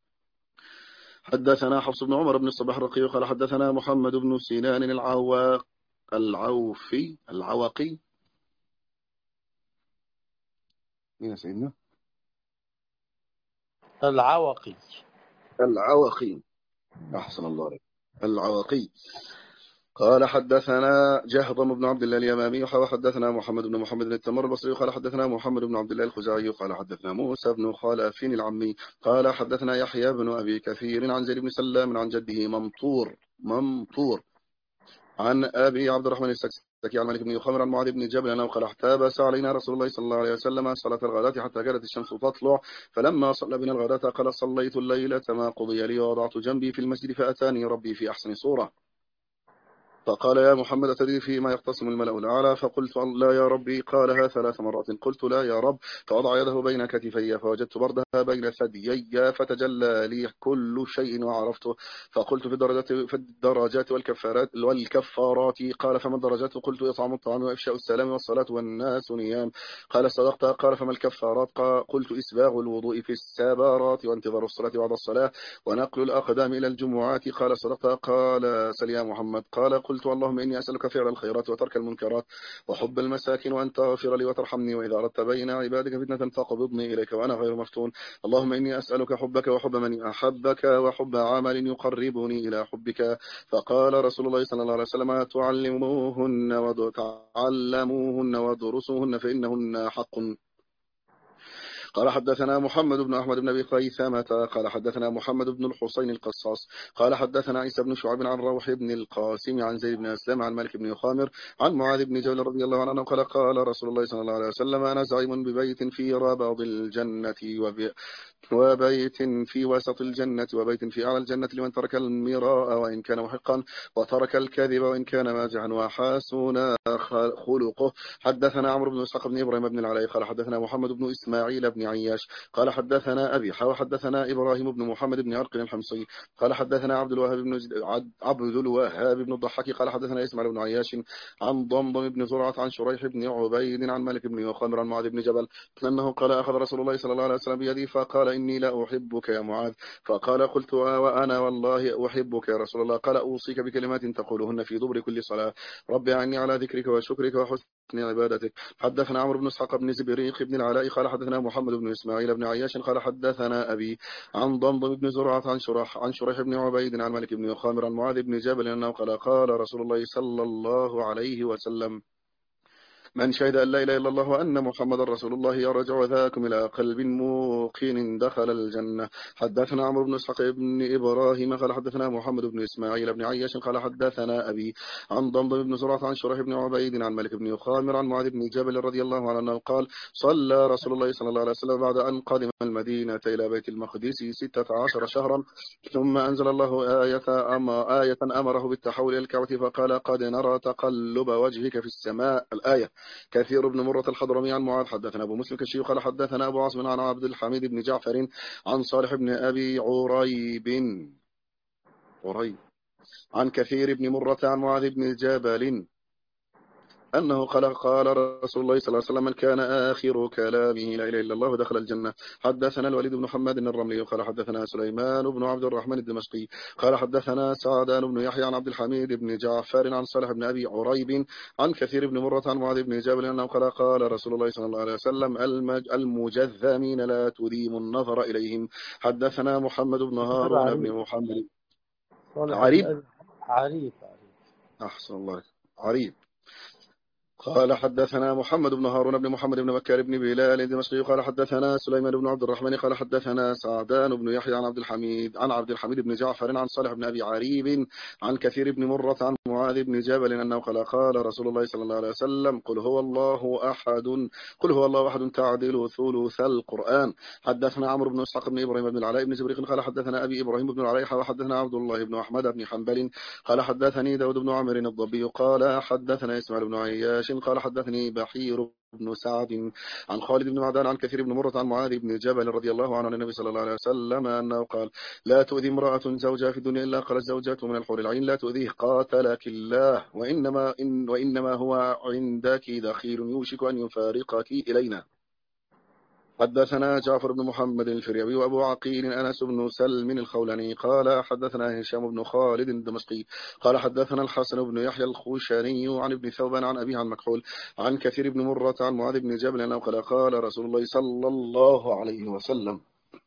حدثنا حفص بن عمر بن الصباح الرقي قال حدثنا محمد بن سنان العواق العوفي العواقي. مين يا سيدنا؟ العوقي العواقي. أحسن الله عليك. العواقي قال حدثنا جهضم بن عبد الله اليمامي وحدثنا محمد بن محمد بن التمر البصري قال حدثنا محمد بن عبد الله الخزاعي قال حدثنا موسى بن خلف العمي قال حدثنا يحيى بن أبي كثير عن زيد بن سلام عن جده ممطور ممطور عن أبي عبد الرحمن السكسكي عن مالك بن يخامر عن معاذ بن جبل أنه قال احتبس علينا رسول الله صلى الله عليه وسلم صلاة الغداة حتى كانت الشمس تطلع، فلما صلى بنا الغداة قال صليت الليلة ما قضي لي ووضعت جنبي في المسجد فأتاني ربي في أحسن صورة فقال يا محمد أتدري فيما يختصم الملأ الأعلى؟ فقلت لا يا ربي. قالها ثلاث مرات. قلت لا يا رب. فوضع يده بين كتفي فوجدت بردها بين ثديي فتجلى لي كل شيء وعرفته. فقلت في الدرجات في الدرجات والكفارات والكفارات. قال فما الدرجات؟ قلت إطعام الطعام وإفشاء السلام والصلاة والناس نيام. قال صدقت. قال فما الكفارات؟ قلت إسباغ الوضوء في السابارات وانتظار الصلاة بعد الصلاة ونقل الأقدام إلى الجمعات. قال صدقت. قال سل يا محمد. قال قلت اللهم إني أسألك فعل الخيرات وترك المنكرات وحب المساكن وأن تغفر لي وترحمني وإذا أردت بين عبادك فتنة فاقبضني إليك وأنا غير مفتون. اللهم إني أسألك حبك وحب من أحبك وحب عمل يقربني إلى حبك. فقال رسول الله صلى الله عليه وسلم تعلموهن وتعلموهن ودرسوهن فإنهن حق. قال حدثنا محمد بن أحمد بن أبي خيثمة قال حدثنا محمد بن الحسين القصاص قال حدثنا عيسى بن شعيب عن روح بن القاسم عن زيد بن أسلم عن مالك بن يخامر عن معاذ بن جبل رضي الله عنه قال قال رسول الله صلى الله عليه وسلم أنا زعيم ببيت في رباض الجنة وب وبيت في وسط الجنة وبيت في أعلى الجنة لمن ترك المراء وإن كان محقا وترك الكذب وإن كان مازحا وحسن خلقه. حدثنا عمرو بن إسحاق بن إبراهيم بن العلاء قال حدثنا محمد بن إسماعيل بن عياش قال حدثنا أبي وحدثنا إبراهيم بن محمد بن عرق الحمصي قال حدثنا عبد الوهاب بن عبد الوهاب بن الضحاك قال حدثنا إسماعيل بن عياش عن ضمضم بن زرعة عن شريح بن عبيد عن مالك بن يخامر عن معاذ بن جبل أنه قال أخذ رسول الله صلى الله عليه وسلم بيدي فقال إني لا أحبك يا معاذ. فقال قلت وأنا والله أحبك يا رسول الله. قال أوصيك بكلمات تقولهن في دبر كل صلاة رب أعني على ذكرك وشكرك وحسن عبادتك. حدثنا عمرو بن اسحاق بن زبريق بن العلاء قال حدثنا محمد بن إسماعيل بن عياش قال حدثنا أبي عن ضمضم بن زرعة عن شرح عن شريح بن عبيد عن مالك بن يخامر عن معاذ بن جبل أنه قال قال رسول الله صلى الله عليه وسلم من شهد أن لا إله إلا الله وأن محمد رسول الله يرجع ذاكم إلى قلب موقن دخل الجنة. حدثنا عمرو بن اسحاق بن إبراهيم قال حدثنا محمد بن إسماعيل بن عياش قال حدثنا أبي عن ضمضم بن زرعة عن شريح بن عبيد عن مالك بن يخامر عن معاذ بن جبل رضي الله عنه قال صلى رسول الله صلى الله عليه وسلم بعد أن قدم المدينة إلى بيت المقدس ستة عشر شهرا ثم أنزل الله آية أما آية أمره بالتحول إلى الكعبة فقال قد نرى تقلب وجهك في السماء. الآية. كثير بن مرة الحضرمي عن معاذ حدثنا أبو مسلم كشي قال حدثنا أبو عاصم عن عبد الحميد بن جعفر عن صالح بن أبي عريب عريب عن كثير بن مرة عن معاذ بن جبل أنه قال قال رسول الله صلى الله عليه وسلم من كان آخر كلامه لا إله إلا الله دخل الجنة. حدثنا الوليد بن حماد الرملي قال حدثنا سليمان بن عبد الرحمن الدمشقي قال حدثنا سعدان بن يحيى عن عبد الحميد بن جعفر عن صالح بن أبي عريب عن كثير بن مرة عن معاذ بن جبل أنه قال قال رسول الله صلى الله عليه وسلم المجذمين لا تديم النظر إليهم. حدثنا محمد بن هارون بن محمد عريب عريب أحسن الله عريب قال حدثنا محمد بن هارون بن محمد بن بكر بن بلال الدمشقي قال حدثنا سليمان بن عبد الرحمن قال حدثنا سعدان بن يحيى عن عبد الحميد عن عبد الحميد بن جعفر عن صالح بن أبي عريب عن كثير بن مرة عن معاذ بن جبل أنه قال قال رسول الله صلى الله عليه وسلم قل هو الله أحد قل هو الله أحد تعدل ثلث القرآن. حدثنا عمرو بن اسحاق بن إبراهيم بن العلاء بن زبريق قال حدثنا أبي إبراهيم بن العلاء وحدثنا عبد الله بن أحمد بن حنبل قال حدثني داود بن عمرو الضبي قال حدثنا إسماعيل بن عياش قال حدثني بحير بن سعد عن خالد بن معدان عن كثير بن مرة عن معاذ بن جبل رضي الله عنه عن النبي صلى الله عليه وسلم أنه قال لا تؤذي امرأة زوجها في الدنيا إلا قال الزوجات من الحور العين لا تؤذيه قاتلك الله وإنما, إن وإنما هو عندك دخيل يوشك أن يفارقك إلينا. حدثنا جعفر بن محمد الفريابي وأبو عقيل أنس بن سلم الخولاني قال حدثنا هشام بن خالد الدمشقي قال حدثنا الحسن بن يحيى الخوشاني عن ابن ثوبان عن أبيه عن مكحول عن كثير بن مرة عن معاذ بن جبل أنه قال قال رسول الله صلى الله عليه وسلم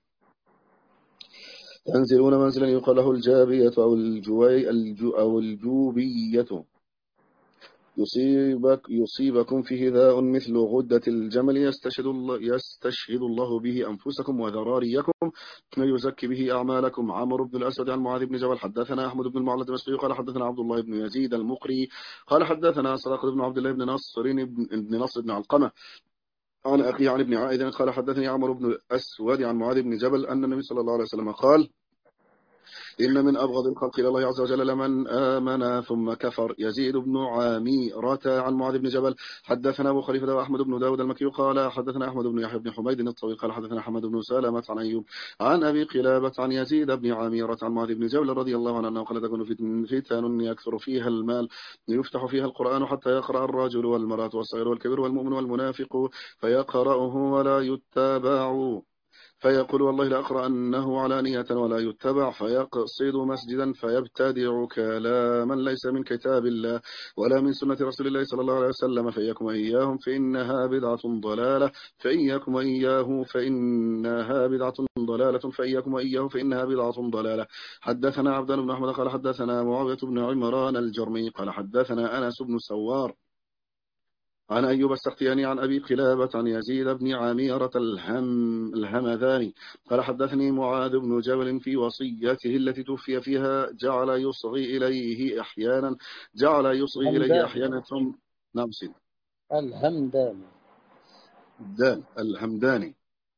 تنزلون منزلا يقال له الجابية أو الجوي الجو أو الجوبية يصيبك يصيبكم فيه ذاء مثل غدة الجمل يستشهد الله, يستشهد الله به أنفسكم وذراريكم ويزكي به أعمالكم. عمرو بن الأسود عن معاذ بن جبل حدثنا أحمد بن المعلى الدمشقي قال حدثنا عبد الله بن يزيد المقري قال حدثنا سراقة بن عبد الله بن نصر بن نصر بن علقمة عن أخي عن ابن عائذ قال حدثني عمرو بن الأسود عن معاذ بن جبل أن النبي صلى الله عليه وسلم قال إن من أبغض الخلق إلى الله عز وجل لمن آمن ثم كفر. يزيد بن عاميرة عن معاذ بن جبل حدثنا أبو خليفة وأحمد بن داود المكي قال حدثنا أحمد بن يحيى بن حميد الطويل قال حدثنا حمد بن سلمة عن أيوب عن أبي قلابة عن يزيد بن عاميرة عن معاذ بن جبل رضي الله عنه أنه قال تكون فتن يكثر فيها المال يفتح فيها القرآن حتى يقرأ الرجل والمرأة والصغير والكبير والمؤمن والمنافق فيقرأه ولا يتبع فيقول والله لأقرأنه علانية ولا يتبع فيقصد مسجدا فيبتدع كلاما ليس من كتاب الله ولا من سنة رسول الله صلى الله عليه وسلم فإياكم وإياهم فإنها بدعة ضلالة فإياكم وإياه فإنها بدعة ضلالة فإياكم وإياه فإنها بدعة ضلالة. حدثنا عبدان بن أحمد قال حدثنا معاوية بن عمران الجرمي قال حدثنا أنس بن سوار عن أيوب السختياني عن أبي قلابة عن يزيد بن عاميرة الهم الهمذاني قال حدثني معاذ بن جبل في وصيته التي توفي فيها جعل يصغي إليه أحيانا جعل يصغي إليه أحيانا ثم نعم سيد الهمداني دال الهمداني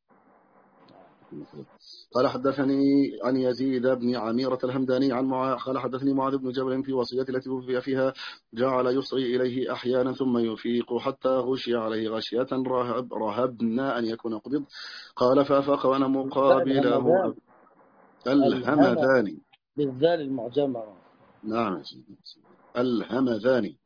قال حدثني عن يزيد بن عميرة الهمداني عن معاذ قال حدثني معاذ بن جبل في وصيته التي توفي فيها جعل يصغي إليه أحيانا ثم يفيق حتى غشي عليه غشية رهب رهبنا أن يكون قبض قال فافق وأنا مقابله الهمداني بالذال المعجمة نعم الهمداني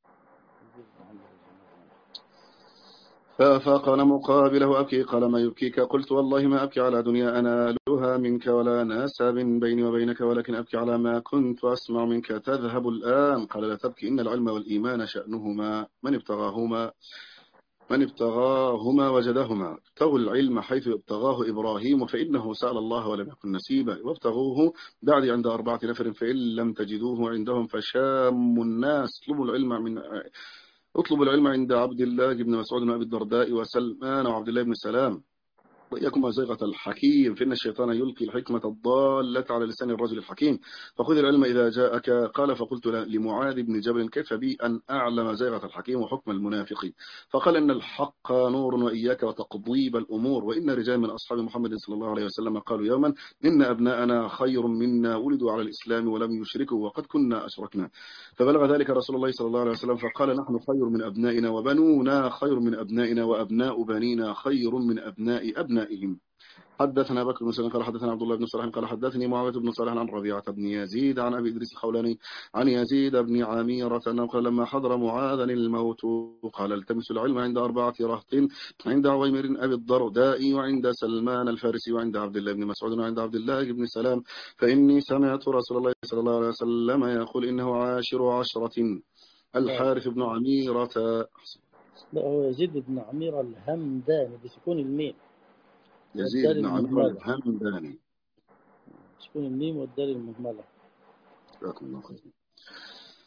فافاق وانا مقابله أبكي قال ما يبكيك قلت والله ما أبكي على دنيا أنالها منك ولا ناسب بيني وبينك ولكن أبكي على ما كنت أسمع منك تذهب الآن قال لا تبكي إن العلم والإيمان شأنهما من ابتغاهما من ابتغاهما وجدهما ابتغوا العلم حيث ابتغاه إبراهيم فإنه سأل الله ولم يكن نسيبا وابتغوه بعد عند أربعة نفر فإن لم تجدوه عندهم فشام الناس اطلبوا العلم من اطلب العلم عند عبد الله بن مسعود وأبي الدرداء وسلمان وعبد الله بن سلام وإياكم زيغة الحكيم فإن الشيطان يلقي الحكمة الضالة على لسان الرجل الحكيم فخذ العلم إذا جاءك قال فقلت لمعاذ بن جبل كيف بي أن أعلم زيغة الحكيم وحكم المنافق فقال إن الحق نور وإياك وتقضيب الأمور وإن رجال من أصحاب محمد صلى الله عليه وسلم قالوا يوما إن أبناءنا خير منا ولدوا على الإسلام ولم يشركوا وقد كنا أشركنا فبلغ ذلك رسول الله صلى الله عليه وسلم فقال نحن خير من أبنائنا وبنونا خير من أبنائنا وأبناء بنينا خير من أبناء أبنائهم. حدثنا بكر بن سلمة قال حدثنا عبد الله بن صالح قال حدثني معاوية بن صالح عن ربيعة بن يزيد عن أبي إدريس الخولاني عن يزيد بن عاميرة أنه قال لما حضر معاذا الموت قال التمس العلم عند أربعة رهط عند عويمر أبي الدرداء وعند سلمان الفارسي وعند عبد الله بن مسعود وعند عبد الله بن سلام فإني سمعت رسول الله صلى الله عليه وسلم يقول إنه عاشر عشرة الحارث بن عميرة يزيد بن عميرة الهمداني بسكون الميم يزيد بن عميرة الهمداني سكون الميم والدال المهملة. جزاكم الله خير.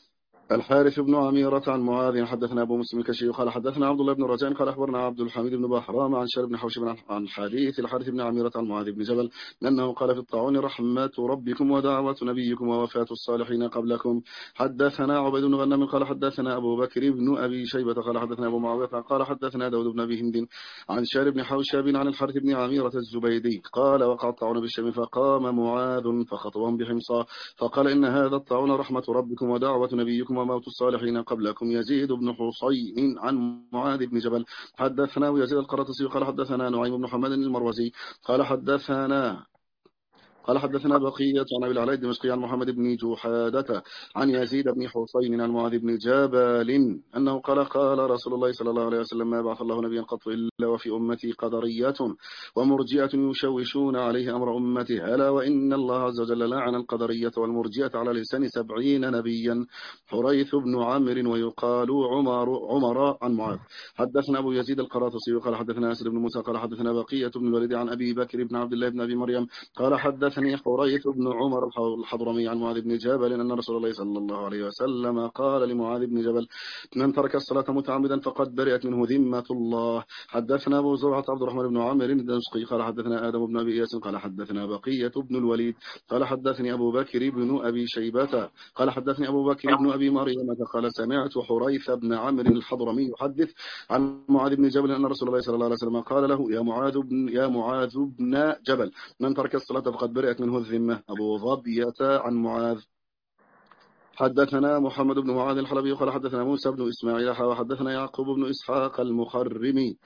الحارث بن عميرة عن معاذ حدثنا أبو مسلم الكشي قال حدثنا عبد الله بن رجاء قال أخبرنا عبد الحميد بن بحرام عن شر بن حوشب عن حديث الحارث بن عميرة عن معاذ بن جبل أنه قال في الطاعون رحمة ربكم ودعوة نبيكم ووفاة الصالحين قبلكم. حدثنا عبيد بن غنم قال حدثنا أبو بكر بن أبي شيبة قال حدثنا أبو معاوية قال حدثنا داود بن أبي هند عن شر بن حوشب عن الحارث بن عميرة الزبيدي قال وقع الطاعون بالشام فقام معاذ فخطبهم بحمصى فقال إن هذا الطاعون رحمة ربكم ودعوة نبيكم وموت الصالحين قبلكم. يزيد بن حصين عن معاذ بن جبل حدثنا ويزيد القرطسي قال حدثنا نعيم بن حماد المروزي قال حدثنا قال حدثنا بقية عن أبي العلاء الدمشقي عن محمد بن جحادة عن يزيد بن حصين عن معاذ بن جبل أنه قال قال رسول الله صلى الله عليه وسلم ما بعث الله نبيا قط إلا وفي أمتي قدرية ومرجئة يشوشون عليه أمر أمته ألا وإن الله عز وجل لعن القدرية والمرجئة على لسان سبعين نبيا. حريث بن عمرو ويقال عمر عمر عن معاذ. حدثنا أبو يزيد القراطسي قال حدثنا أسد بن موسى قال حدثنا بقية بن الوليد عن أبي بكر بن عبد الله بن أبي مريم قال حدث حدثني حريث بن عمر الحضرمي عن معاذ بن جبل أن رسول الله صلى الله عليه وسلم قال لمعاذ بن جبل من ترك الصلاة متعمدا فقد برئت منه ذمة الله. حدثنا أبو زرعة عبد الرحمن بن عامر الدمشقي قال حدثنا آدم بن أبي إياس قال حدثنا بقية بن الوليد قال حدثني أبو بكر بن أبي شيبة قال حدثني أبو بكر بن أبي مريم قال سمعت حريث بن عمرو الحضرمي يحدث عن معاذ بن جبل أن رسول الله صلى الله عليه وسلم قال له يا معاذ بن يا معاذ بن جبل من ترك الصلاة فقد برئت منه الذمة. أبو ظبية عن معاذ. حدثنا محمد بن معاذ الحلبي قال حدثنا موسى بن إسماعيل وحدثنا يعقوب بن إسحاق المخرمي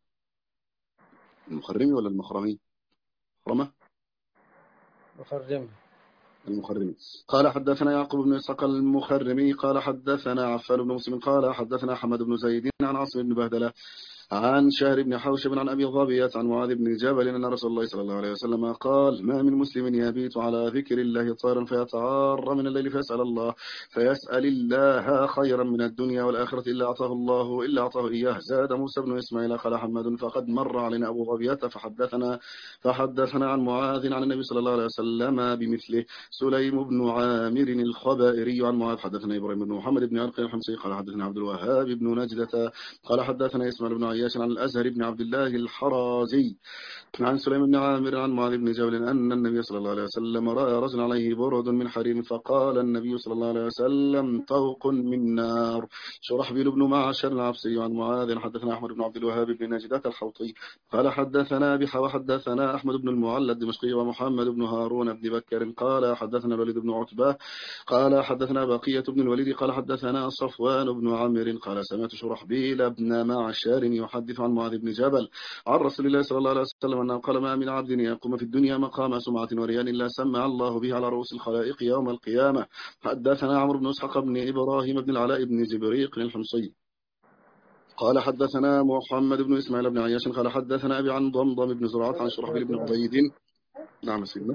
المخرمي ولا المخرمي خرمة مخرمي المخرمي قال حدثنا يعقوب بن إسحاق المخرمي قال حدثنا عفان بن مسلم قال حدثنا حمد بن زيد عن عاصم بن بهدلة عن شهر بن حوشب عن أبي ظبية عن معاذ بن جبل أن رسول الله صلى الله عليه وسلم قال ما من مسلم يبيت على ذكر الله طارا فيتعار من الليل فيسأل الله فيسأل الله خيرا من الدنيا والآخرة إلا أعطاه الله إلا أعطاه إياه. زاد موسى بن إسماعيل قال حمد فقد مر علينا أبو ظبية فحدثنا فحدثنا عن معاذ عن النبي صلى الله عليه وسلم بمثله. سليم بن عامر الخبائري عن معاذ حدثنا إبراهيم بن محمد بن عرق الحمصي قال حدثنا عبد الوهاب بن نجدة قال حدثنا إسماعيل بن عياش عن الأزهر بن عبد الله الحرازي عن سليم بن عامر عن معاذ بن جبل أن النبي صلى الله عليه وسلم رأى رجل عليه برد من حرير فقال النبي صلى الله عليه وسلم طوق من نار. شرحبيل بن معشر العبسي عن معاذ حدثنا أحمد بن عبد الوهاب بن نجدة الحوطي قال حدثنا بح وحدثنا أحمد بن المعلى الدمشقي ومحمد بن هارون بن بكر قال حدثنا الوليد بن عتبة قال حدثنا بقية بن الوليد قال حدثنا صفوان بن عمرو قال سمعت شرحبيل بن معشر يحدث عن معاذ بن جبل عن رسول الله صلى الله عليه وسلم أنه قال ما من عبد يقوم في الدنيا مقام سمعة وريان إلا سمع الله به على رؤوس الخلائق يوم القيامة. حدثنا عمرو بن إسحاق بن إبراهيم بن العلاء بن زبريق الحمصي قال حدثنا محمد بن إسماعيل بن عياش قال حدثنا أبي عن ضمضم بن زرعة عن شرحبيل بن عبيد نعم سيدنا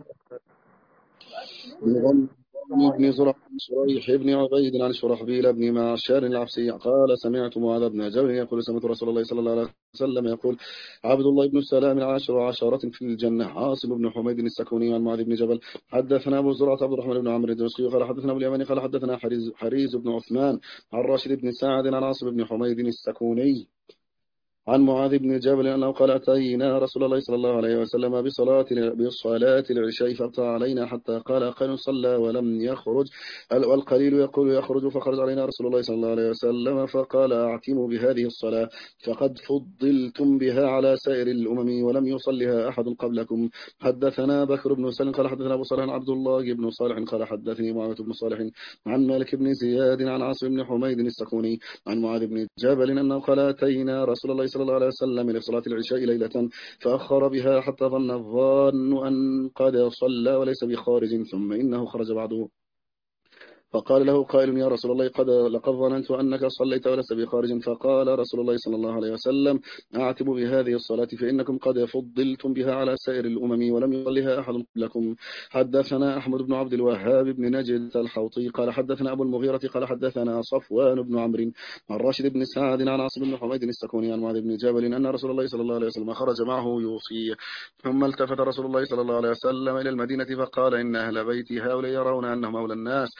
بن زرعة عن شريح بن عبيد عن شرحبيل بن معشر العبسي قال سمعت معاذ بن جبل يقول سمعت رسول الله صلى الله عليه وسلم يقول عبد الله بن السلام العاشر عشرة في الجنة. عاصم بن حميد السكوني عن معاذ بن جبل حدثنا أبو زرعة عبد الرحمن بن عمرو الدمشقي قال حدثنا أبو اليماني قال حدثنا حريز, حريز بن عثمان عن راشد بن سعد عن عاصم بن حميد السكوني عن معاذ بن جبل أنه قال أتينا رسول الله صلى الله عليه وسلم بصلاة بصلاة العشاء فأتى علينا حتى قال قال صلى ولم يخرج والقليل يقول يخرج فخرج علينا رسول الله صلى الله عليه وسلم فقال أعتموا بهذه الصلاة فقد فضلتم بها على سائر الأمم ولم يصلها أحد قبلكم. حدثنا بكر بن سلم قال حدثنا أبو صالح عبد الله بن صالح قال حدثني معاوية بن صالح عن مالك بن زياد عن عاصم بن حميد السكوني عن معاذ بن جبل أنه قال أتينا رسول الله صلى الله عليه وسلم لصلاة العشاء ليلة فأخر بها حتى ظن الظان أن قد صلى وليس بخارج ثم إنه خرج بعده فقال له قائل يا رسول الله قد لقد ظننت أنك صليت ولست بخارج فقال رسول الله صلى الله عليه وسلم أعتبوا بهذه الصلاة فإنكم قد فضلتم بها على سائر الأمم ولم يصلها أحد قبلكم. حدثنا أحمد بن عبد الوهاب بن نجد الحوطي قال حدثنا أبو المغيرة قال حدثنا صفوان بن عمرو عن راشد بن سعد عن عاصم بن حميد السكوني عن معاذ بن جبل أن رسول الله صلى الله عليه وسلم خرج معه يوصي ثم التفت رسول الله صلى الله عليه وسلم إلى المدينة فقال إن أهل بيتي هؤلاء يرون أنهم أولى الناس وليس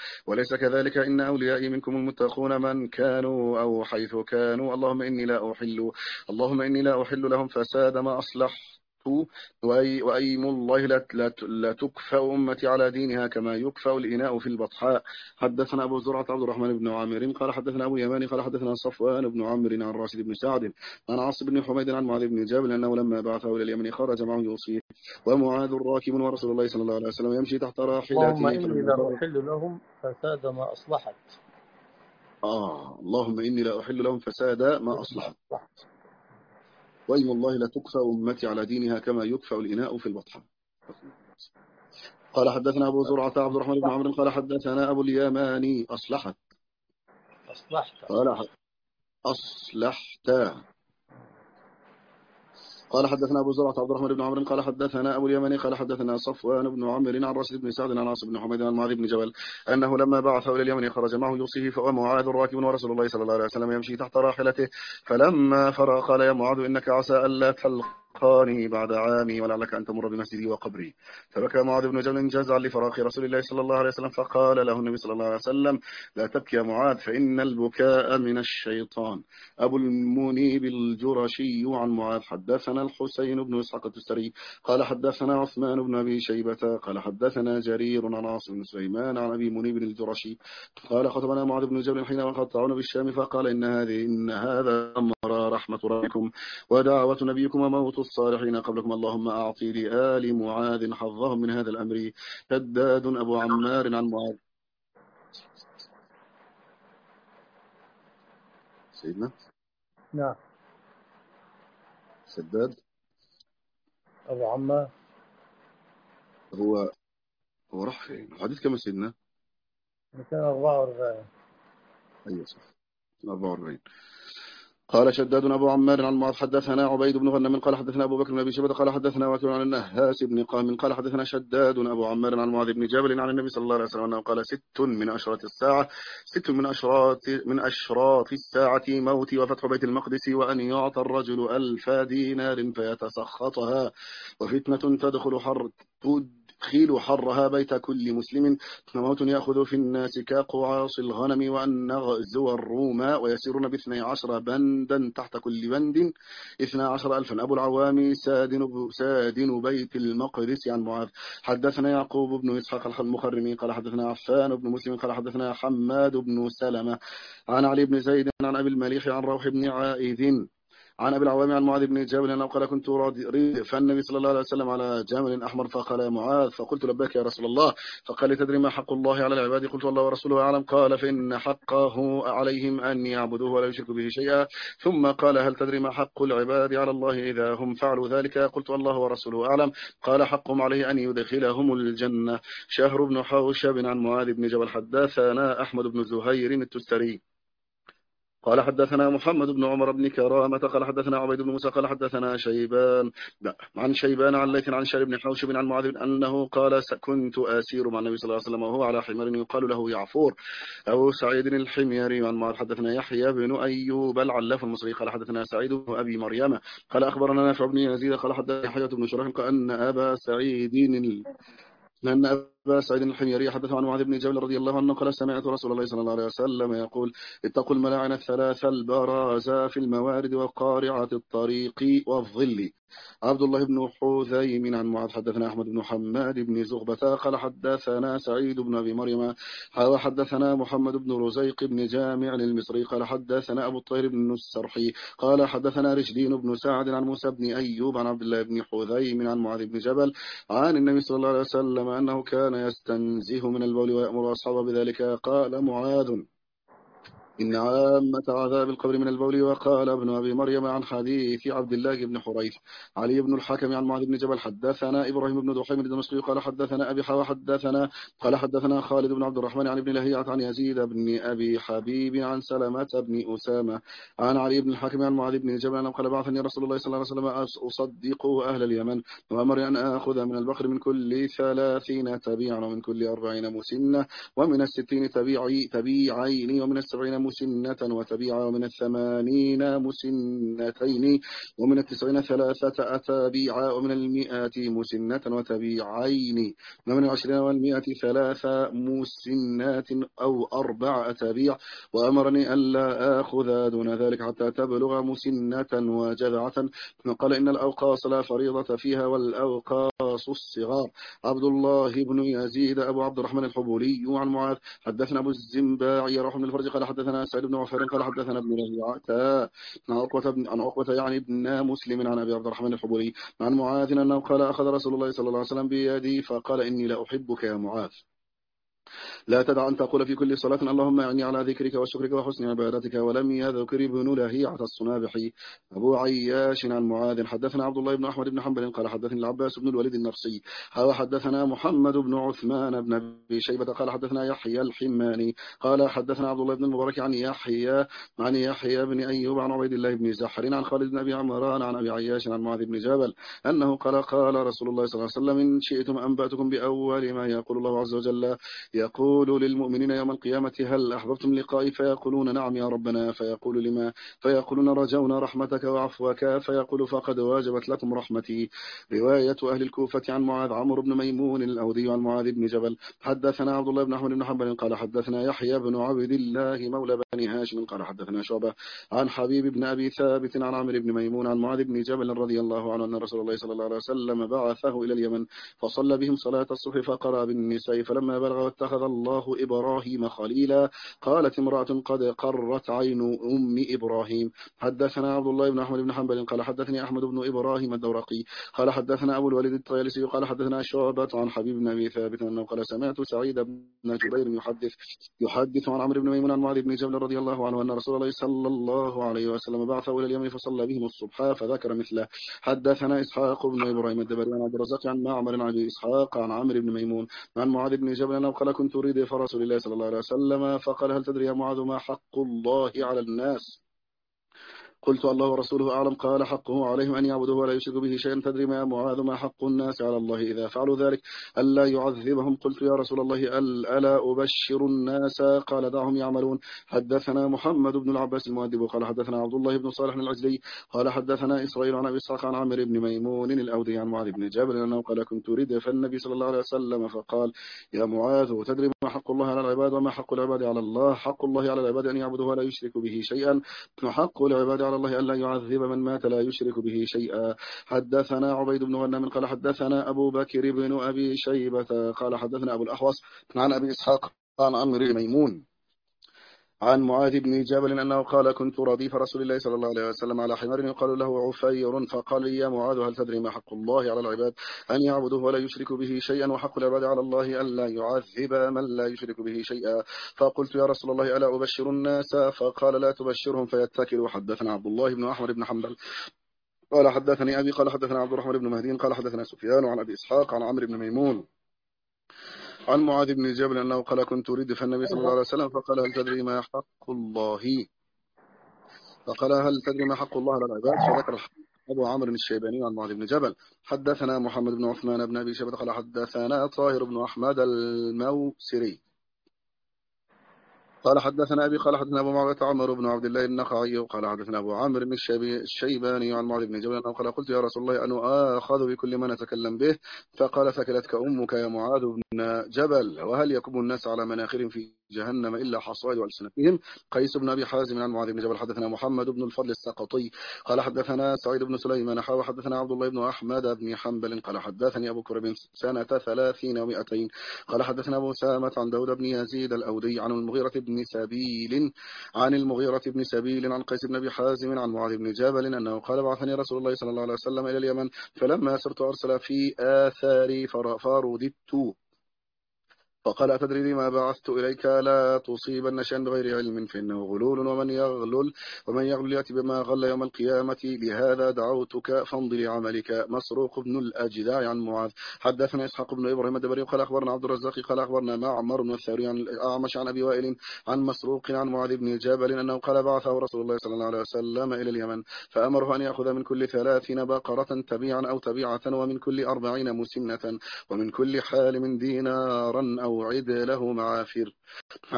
أليس كذلك إن أوليائي منكم المتقون من كانوا أو حيث كانوا اللهم إني لا أحل اللهم إني لا أحل لهم فساد ما أصلحت وأي وأيم الله لا, لا, لا تكفأ أمتي على دينها كما يكفأ الإناء في البطحاء. حدثنا أبو زرعة عبد الرحمن بن عامر قال حدثنا أبو يماني قال حدثنا صفوان بن عمرو عن راشد بن سعد عن عاصم بن حميد عن معاذ بن جبل أنه لما بعثه إلى اليمن خرج معه يوصيه ومعاذ راكب ورسول الله صلى الله عليه وسلم يمشي تحت اللهم راحلته إني فلما لا فرغ أحل لهم فساد ما أصلحت. آه اللهم إني لا أحل لهم فساد ما أصلحت وإن الله لا تكفى أمتي على دينها كما يكفى الإناء في البطحاء. قال حدثنا أبو زرعة عبد الرحمن بن عمرو قال حدثنا أبو اليماني أصلحت أصلحت قال أصلحت قال حدثنا أبو زرعة عبد الرحمن بن عمرو قال حدثنا أبو اليماني قال حدثنا صفوان بن عمرو عن راشد بن سعد عن عاصم بن حميد عن معاذ بن جبل أنه لما بعثه إلى اليمن خرج معه يوصيه ومعاذ راكب ورسول الله صلى الله عليه وسلم يمشي تحت راحلته فلما فرغ قال يا معاذ إنك عسى ألا تلقاني بعد عامي ولعلك أن تمر بمسجدي وقبري. فبكى معاذ بن جبل جزعا لفراق رسول الله صلى الله عليه وسلم فقال له النبي صلى الله عليه وسلم لا تبكي يا معاذ فإن البكاء من الشيطان. أبو المنيب الجرشي عن معاذ حدثنا الحسين بن إسحاق التستري قال حدثنا عثمان بن أبي شيبة قال حدثنا جرير عن عاصم بن سليمان عن أبي منيب الجرشي قال خطبنا معاذ بن جبل حين قطعون بالشام فقال إن هذه إن هذا أمر رحمة ربكم ودعوة نبيكم وموت الصالحين قبلكم اللهم أعطي لآل معاذ حظهم من هذا الأمر. شداد أبو عمار عن معاذ سيدنا نعم سداد أبو عمار هو هو راح فين الحديث كما سيدنا مئتين وأربعة وأربعين. أيوة صح أربعة وأربعين. قال شداد أبو عمار عن معاذ حدثنا عبيد بن غنم قال حدثنا أبو بكر بن أبي شيبة قال حدثنا وكيع عن النهاس بن قام قال حدثنا شداد أبو عمار عن معاذ بن جبل عن النبي صلى الله عليه وسلم أنه قال ست من أشراط الساعة ست من أشراط من أشراط الساعة موتي وفتح بيت المقدس وأن يعطى الرجل ألف دينار فيتسخطها وفتنة تدخل حر تدخل حرها بيت كل مسلم وموت يأخذ في الناس كقعاص الغنم وأن نغزو الروم ويسيرون باثني عشر بندا تحت كل بند اثنى عشر ألفا. أبو العوام سادن, سادن بيت المقدس عن معاذ حدثنا يعقوب بن إسحاق المخرمي قال حدثنا عفان بن مسلم قال حدثنا حماد بن سلمة عن علي بن زيد عن أبي المليح عن روح بن عائذ عن أبي العوام عن معاذ بن جبل أنه قال كنت ردف النبي صلى الله عليه وسلم على جمل أحمر فقال يا معاذ فقلت لبيك يا رسول الله فقال تدري ما حق الله على العباد قلت الله ورسوله أعلم قال فإن حقه عليهم أن يعبدوه ولا يشركوا به شيئا ثم قال هل تدري ما حق العباد على الله إذا هم فعلوا ذلك قلت الله ورسوله أعلم قال حقهم عليه أن يدخلهم الجنة. شهر بن حوشب عن معاذ بن جبل حدثنا أحمد بن زهير التستري قال حدثنا محمد بن عمر بن كرامة قال حدثنا عبيد بن موسى قال حدثنا شيبان عن شيبان عن ليث عن شهر بن حوشب عن معاذ أنه قال كنت أسير مع النبي صلى الله عليه وسلم وهو على حمار يقال له يعفور. أبو سعيد الحميري عن معاذ حدثنا يحيى بن أيوب العلاف المصري قال حدثنا سعيد بن أبي مريم قال أخبرنا نافع بن يزيد قال حدثنا يحيى بن شريح قال أن أبا سعيد لأن أبا سعيد الحميري حدث عن معاذ بن جبل رضي الله عنه قال سمعت رسول الله صلى الله عليه وسلم يقول اتقوا الملاعن الثلاث البراز في الموارد وقارعة الطريق والظل. عبد الله بن حذيم عن معاذ حدثنا أحمد بن حماد بن زغبة قال حدثنا سعيد بن أبي مريم حدثنا محمد بن رزيق بن جامع المصري قال حدثنا أبو الطير بن السرحي قال حدثنا رشدين بن سعد عن موسى بن أيوب عن عبد الله بن حذيم عن معاذ بن جبل عن النبي صلى الله عليه وسلم أنه كان يستنزه من البول ويأمر أصحابه بذلك. قال معاذ إن عامة عذاب القبر من البول. وقال ابن أبي مريم عن حديث عبد الله بن حريث علي بن الحكم عن معاذ بن جبل حدثنا إبراهيم بن دحيم الدمشقي قال حدثنا أبي حوا حدثنا قال حدثنا خالد بن عبد الرحمن عن ابن لهيعة عن يزيد بن أبي حبيب عن سلمة بن أسامة عن علي بن الحكم عن معاذ بن جبل قال بعثني رسول الله صلى الله عليه وسلم أصدق أهل اليمن وأمر أن آخذ من البقر من كل ثلاثين تبيعا ومن كل أربعين مسنة ومن الستين تبيعي تبيعين ومن السبعين مسنة وتبيعا ومن الثمانين مسنتين ومن التسعين ثلاثة أتابيعا ومن المئات مسنة وتبيعين ومن العشرين والمئة ثلاثة مسنات أو أربع أتابيع وأمرني ألا آخذ دون ذلك حتى تبلغ مسنة وجذعة. قال إن الأوقاص لا فريضة فيها والأوقاص الصغار. عبد الله بن يزيد أبو عبد الرحمن الحبولي عن معاذ حدثنا أبو الزنباعي روح بن الفرج قال حدثنا سعيد بن عفير قال حدثنا ابن لهيعة عن عقبة بن عن عقبة يعني ابن مسلم عن أبي عبد الرحمن الحبولي عن معاذ أنه قال أخذ رسول الله صلى الله عليه وسلم بيدي فقال إني لا أحبك يا معاذ لا تدع أن تقول في كل صلاة اللهم أعني على ذكرك وشكرك وحسن عبادتك. ولم يذكر ابن لهيعة الصنابحي. أبو عياش عن معاذ حدثنا عبد الله بن أحمد بن حنبل قال حدثني العباس بن الوليد النفسي حدثنا محمد بن عثمان بن أبي شيبة قال حدثنا يحيى الحماني قال حدثنا عبد الله بن المبارك عن يحيى عن يحيى بن أيوب عن عبيد الله بن زحر عن خالد بن أبي عمران عن أبي عياش عن معاذ بن جبل أنه قال قال رسول الله صلى الله عليه وسلم إن شئتم أنبأتكم بأول ما يقول الله عز وجل يقول يقول للمؤمنين يوم القيامة هل أحببتم لقائي فيقولون نعم يا ربنا فيقول لما فيقولون رجونا رحمتك وعفوك فيقول فقد واجبت لكم رحمتي. رواية أهل الكوفة عن معاذ عمرو بن ميمون الأودي عن معاذ بن جبل حدثنا عبد الله بن أحمد بن حنبل قال حدثنا يحيى بن عبد الله مولى بني هاشم قال حدثنا شعبة عن حبيب بن أبي ثابت عن عمرو بن ميمون عن معاذ بن جبل رضي الله عنه أن رسول الله صلى الله عليه وسلم بعثه إلى اليمن فصلى بهم صلاة الصبح فقرأ بالنساء فلما بلغ واتخذ الله إبراهيم خليلا قالت امرأة قد قرت عين أم إبراهيم. حدثنا عبد الله بن أحمد بن حنبل قال حدثني أحمد بن إبراهيم الدورقي قال حدثنا أبو الوليد الطيالسي قال حدثنا شعبة عن حبيب بن أبي ثابت أنه قال سمعت سعيد بن جبير يحدث يحدث عن عمرو بن ميمون عن معاذ بن جبل رضي الله عنه أن رسول الله صلى الله عليه وسلم بعثه إلى اليمن فصلى بهم الصبح فذكر مثله. حدثنا إسحاق بن إبراهيم الدبري عن عبد الرزاق عن معمر عن أبي إسحاق عن عمرو بن ميمون عن معاذ بن جبل أنه قال كنت أريد فرسول الله صلى الله عليه وسلم فقال هل تدري يا معاذ ما حق الله على الناس؟ قلت الله ورسوله أعلم قال حقه عليهم أن يعبدوه ولا يشركوا به شيئا. تدري ما يا معاذ ما حق الناس على الله إذا فعلوا ذلك ألا يعذبهم؟ قلت يا رسول الله ألا أبشر الناس؟ قال دعهم يعملون. حدثنا محمد بن العباس المؤدب قال حدثنا عبد الله بن صالح العجلي قال حدثنا إسرائيل عن أبي إسحاق عن عمرو بن ميمون الأودي عن معاذ بن جبل أنه قال كنت ردف النبي صلى الله عليه وسلم فقال يا معاذ تدري ما حق الله على العباد وما حق العباد على الله؟ حق الله على العباد أن يعبدوه ولا يشركوا به شيئا وحق العباد على الله ألا يعذب من مات لا يشرك به شيئا. حدثنا عبيد بن غنم قال حدثنا أبو بكر بن أبي شيبة قال حدثنا أبو الأحوص عن أبي إسحاق عن عمرو بن ميمون عن معاذ بن جبل أنه قال كنت رديف رسول الله صلى الله عليه وسلم على حمار يقال له عفير فقال لي يا معاذ هل تدري ما حق الله على العباد أن يعبدوه ولا يشركوا به شيئا وحق العباد على الله ألا يعذب من لا يشرك به شيئا؟ فقلت يا رسول الله ألا أبشر الناس؟ فقال لا تبشرهم فيتكلوا. حدثنا عبد الله بن أحمد بن حنبل قال حدثني أبي قال حدثنا عبد الرحمن بن مهدي قال حدثنا سفيان عن أبي إسحاق عن عمرو بن ميمون عن معاذ بن جبل أنه قال كنت ردف النبي صلى الله عليه وسلم فقال هل تدري ما حق الله فقال هل تدري ما حق الله على العباد؟ فذكر أبو عمرو الشيباني عن معاذ بن جبل. حدثنا محمد بن عثمان بن أبي شيبة قال حدثنا طاهر بن أحمد الموسري قال حدثنا أبي قال حدثنا أبو معاوية عمرو بن عبد الله النخعي قال حدثنا أبو عمرو الشيباني عن معاذ بن جبل قال قلت يا رسول الله أنا آخذ بكل ما نتكلم به؟ فقال ثكلتك أمك يا معاذ بن جبل وهل يكب الناس على مناخرهم في جهنم إلا حصائد ألسنتهم؟ قيس بن أبي حازم عن معاذ بن جبل حدثنا محمد بن الفضل السقطي قال حدثنا سعيد بن سليمان حاوى حدثنا عبد الله بن أحمد بن حنبل قال حدثني أبو كرب سنة ثلاثين ومئتين قال حدثنا أبو سامة عن داود بن يزيد الأودي عن المغيرة بن سبيل عن المغيرة بن سبيل عن قيس بن أبي حازم عن معاذ بن جبل أنه قال بعثني رسول الله صلى الله عليه وسلم إلى اليمن فلما سرت أرسل في آثاري فرددت فقال أتدري لما بعثت إليك؟ لا تصيبن شيئا بغير علم فإنه غلول ومن يغلل ومن يغلل يأتي بما غل يوم القيامة لهذا دعوتك فامضي لعملك. مسروق بن الأجداع عن معاذ. حدثنا إسحاق بن إبراهيم الدبري قال أخبرنا عبد الرزاق قال أخبرنا معمر بن الثوري عن الأعمش عن أبي وائل عن مسروق عن معاذ بن جبل أنه قال بعثه رسول الله صلى الله عليه وسلم إلى اليمن فأمره أن يأخذ من كل ثلاثين بقرة تبيعا أو تبيعة ومن كل أربعين مسنة ومن كل حالم دينارا أو عد له معافر.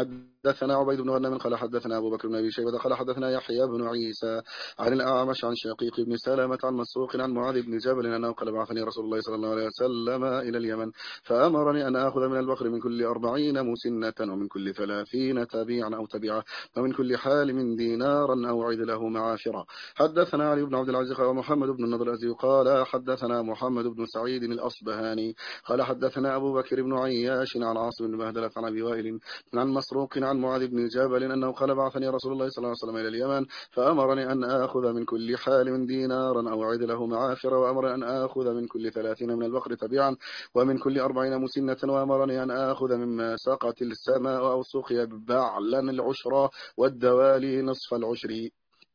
حدثنا عبيد بن غنم قال حدثنا أبو بكر بن أبي شيبة قال حدثنا يحيى بن عيسى عن الأعمش عن شقيق بن سلمة عن مسروق عن معاذ بن جبل أنه قال بعثني رسول الله صلى الله عليه وسلم إلى اليمن فأمرني أن آخذ من البقر من كل أربعين مسنة ومن كل ثلاثين تبيعا أو تبيعا ومن كل حال من دينارا أو عد له معاشرا. حدثنا علي بن عبد العزيز ومحمد بن النضر الأزدي قال حدثنا محمد بن سعيد الأصبهاني قال حدثنا أبو بكر بن عياش عن عاصم بن بهدلة عن أبي وائل عن مسروق عن معاذ بن جبل أنه قال بعثني رسول الله صلى الله عليه وسلم إلى اليمن فأمرني أن آخذ من كل حال من دينارا أو عد له معاشر وأمر أن آخذ من كل ثلاثين من البقر تبيعا ومن كل أربعين مسنة وأمرني أن آخذ مما ساقت السماء أو سقي بعلا العشرة والدوالي نصف العشر.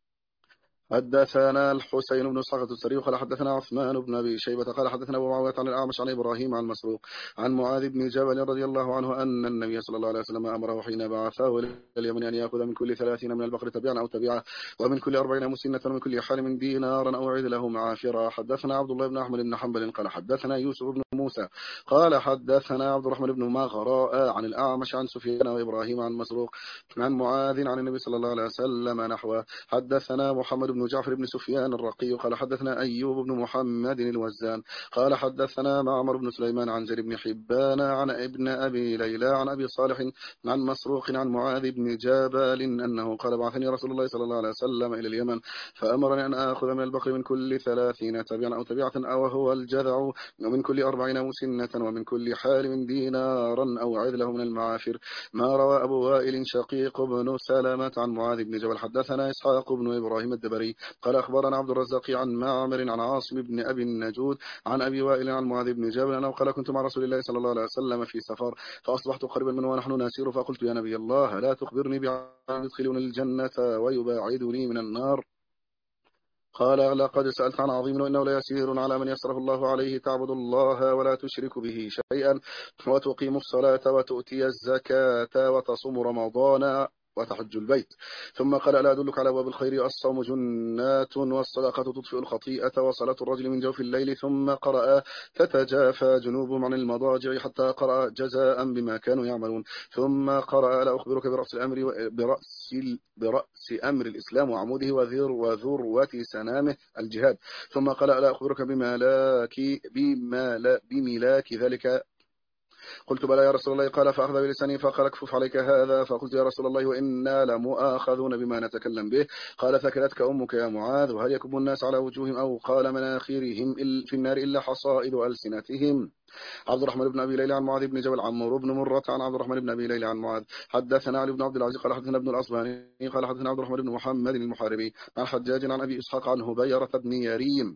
حدثنا الحسين بن اسحاق التستري قال حدثنا عثمان بن ابي شيبه قال حدثنا ابو معاويه عن الاعمش عن ابراهيم عن مسروق عن معاذ بن جبل رضي الله عنه ان النبي صلى الله عليه وسلم امره حين بعثه الى اليمن ان ياخذ من كل ثلاثين من البقر تبيعا او تبيعا ومن كل أربعين مسنه ومن كل حال من دينارا او عد له معاشرا. حدثنا عبد الله بن احمد بن حنبل قال حدثنا يوسف بن موسى قال حدثنا عبد الرحمن بن مغراء عن الاعمش عن سفيان وابراهيم عن مسروق عن معاذ عن النبي صلى الله عليه وسلم نحوه. حدثنا محمد بن جعفر بن سفيان الرقي قال حدثنا أيوب بن محمد الوزان قال حدثنا معمر بن سليمان عن زيد بن حبان عن ابن أبي ليلى عن أبي صالح عن مسروق عن معاذ بن جبل أنه قال بعثني رسول الله صلى الله عليه وسلم إلى اليمن فأمرني أن آخذ من البقر من كل ثلاثين تبيعا أو تبيعة أو هو الجذع ومن كل أربعين مسنة ومن كل حال من دينارا أو عدله من المعاشر. ما روى أبو وائل شقيق بن سلمة عن معاذ بن جبل حدثنا إسحاق بن إبراهيم الدبري قال أخبرنا عبد الرزاق عن معمر عن عاصم بن أبي النجود عن أبي وائل عن معاذ بن جبل أنه قال كنت مع رسول الله صلى الله عليه وسلم في سفر فأصبحت قريبا منه ونحن نسير فقلت يا نبي الله لا تخبرني بعمل يدخلني الجنة ويباعدني من النار. قال لقد سألت عن عظيم وإنه ليسير على من يسره الله عليه تعبد الله ولا تشرك به شيئا وتقيم الصلاة وتؤتي الزكاة وتصوم رمضان وتحج البيت. ثم قال ألا أدلك على أبواب الخير الصوم جنات والصدقة تطفئ الخطيئة وصلاة الرجل من جوف الليل. ثم قرأ تتجافى جنوبهم عن المضاجع حتى قرأ جزاء بما كانوا يعملون. ثم قرأ ألا أخبرك برأس الأمر برأس برأس أمر الإسلام وعموده وذروة سنامه الجهاد. ثم قال ألا أخبرك بملاك بملاك بملاك ذلك قلت بلى يا رسول الله قال فأخذ بلساني فقال اكفف عليك هذا فقلت يا رسول الله وإنا لمؤاخذون بما نتكلم به قال ثكلتك أمك يا معاذ وهل يكب الناس على وجوههم أو قال مناخيرهم في النار إلا حصائد ألسنتهم. عبد الرحمن بن أبي ليلى عن معاذ بن جبل عمرو بن مرة عن عبد الرحمن بن أبي ليلى عن معاذ. حدثنا علي بن عبد العزيز قال حدثنا ابن الأصبهاني قال حدثنا عبد الرحمن بن محمد المحاربي عن حجاج عن أبي إسحاق عن هبيرة بن يريم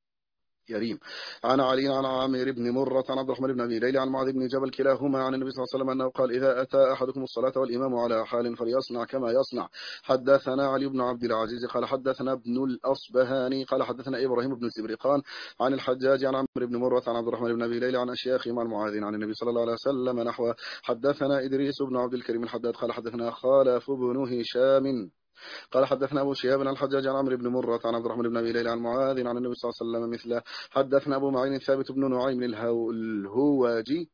يريم عن علي عن عامر بن مرة عن عبد الرحمن بن أبي ليلى عن معاذ بن جبل كلاهما عن النبي صلى الله عليه وسلم أنه قال إذا أتى أحدكم الصلاة والإمام على حال فليصنع كما يصنع. حدثنا علي بن عبد العزيز قال حدثنا ابن الأصبهاني قال حدثنا إبراهيم بن الزبرقان عن الحجاج عن عمرو بن مرة عن عبد الرحمن بن أبي ليلى عن أشياخهم عن معاذ عن النبي صلى الله عليه وسلم نحو. حدثنا إدريس بن عبد الكريم الحداد قال حدثنا خالف بن هشام قال حدثنا أبو شهاب عن الحجاج عن عمرو بن مرة عن عبد الرحمن بن أبي ليلى عن معاذ عن النبي صلى الله عليه وسلم مثله. حدثنا أبو معين ثابت بن نعيم الهواجي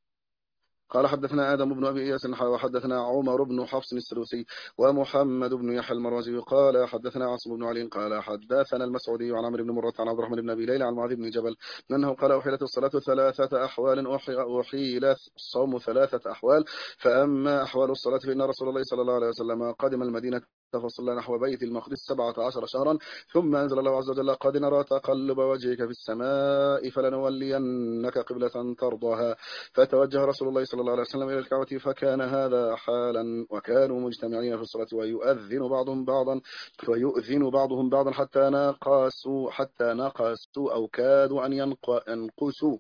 قال حدثنا آدم بن أبي إياس وحدثنا عمر بن حفص السدوسي ومحمد بن يحيى المروزي قال حدثنا عاصم بن علي قال حدثنا المسعودي عن عمرو بن مرة عن عبد الرحمن بن أبي ليلى عن معاذ بن جبل أنه قال أحيلت الصلاة ثلاثة أحوال أحيل الصوم ثلاثة أحوال فأما أحوال الصلاة فإن رسول الله صلى الله عليه وسلم قدم المدينة فصلى نحو بيت المقدس سبعة عشر شهرا ثم أنزل الله عز وجل قد نرى تقلب وجهك في السماء فلنولينك قبلة ترضاها فتوجه رسول الله صلى الله عليه وسلم إلى الكعبة فكان هذا حالا وكانوا مجتمعين في الصلاة ويؤذن بعضهم بعضا ويؤذن بعضهم بعضا حتى ناقصوا حتى ناقصوا أو كادوا أن ينقصوا.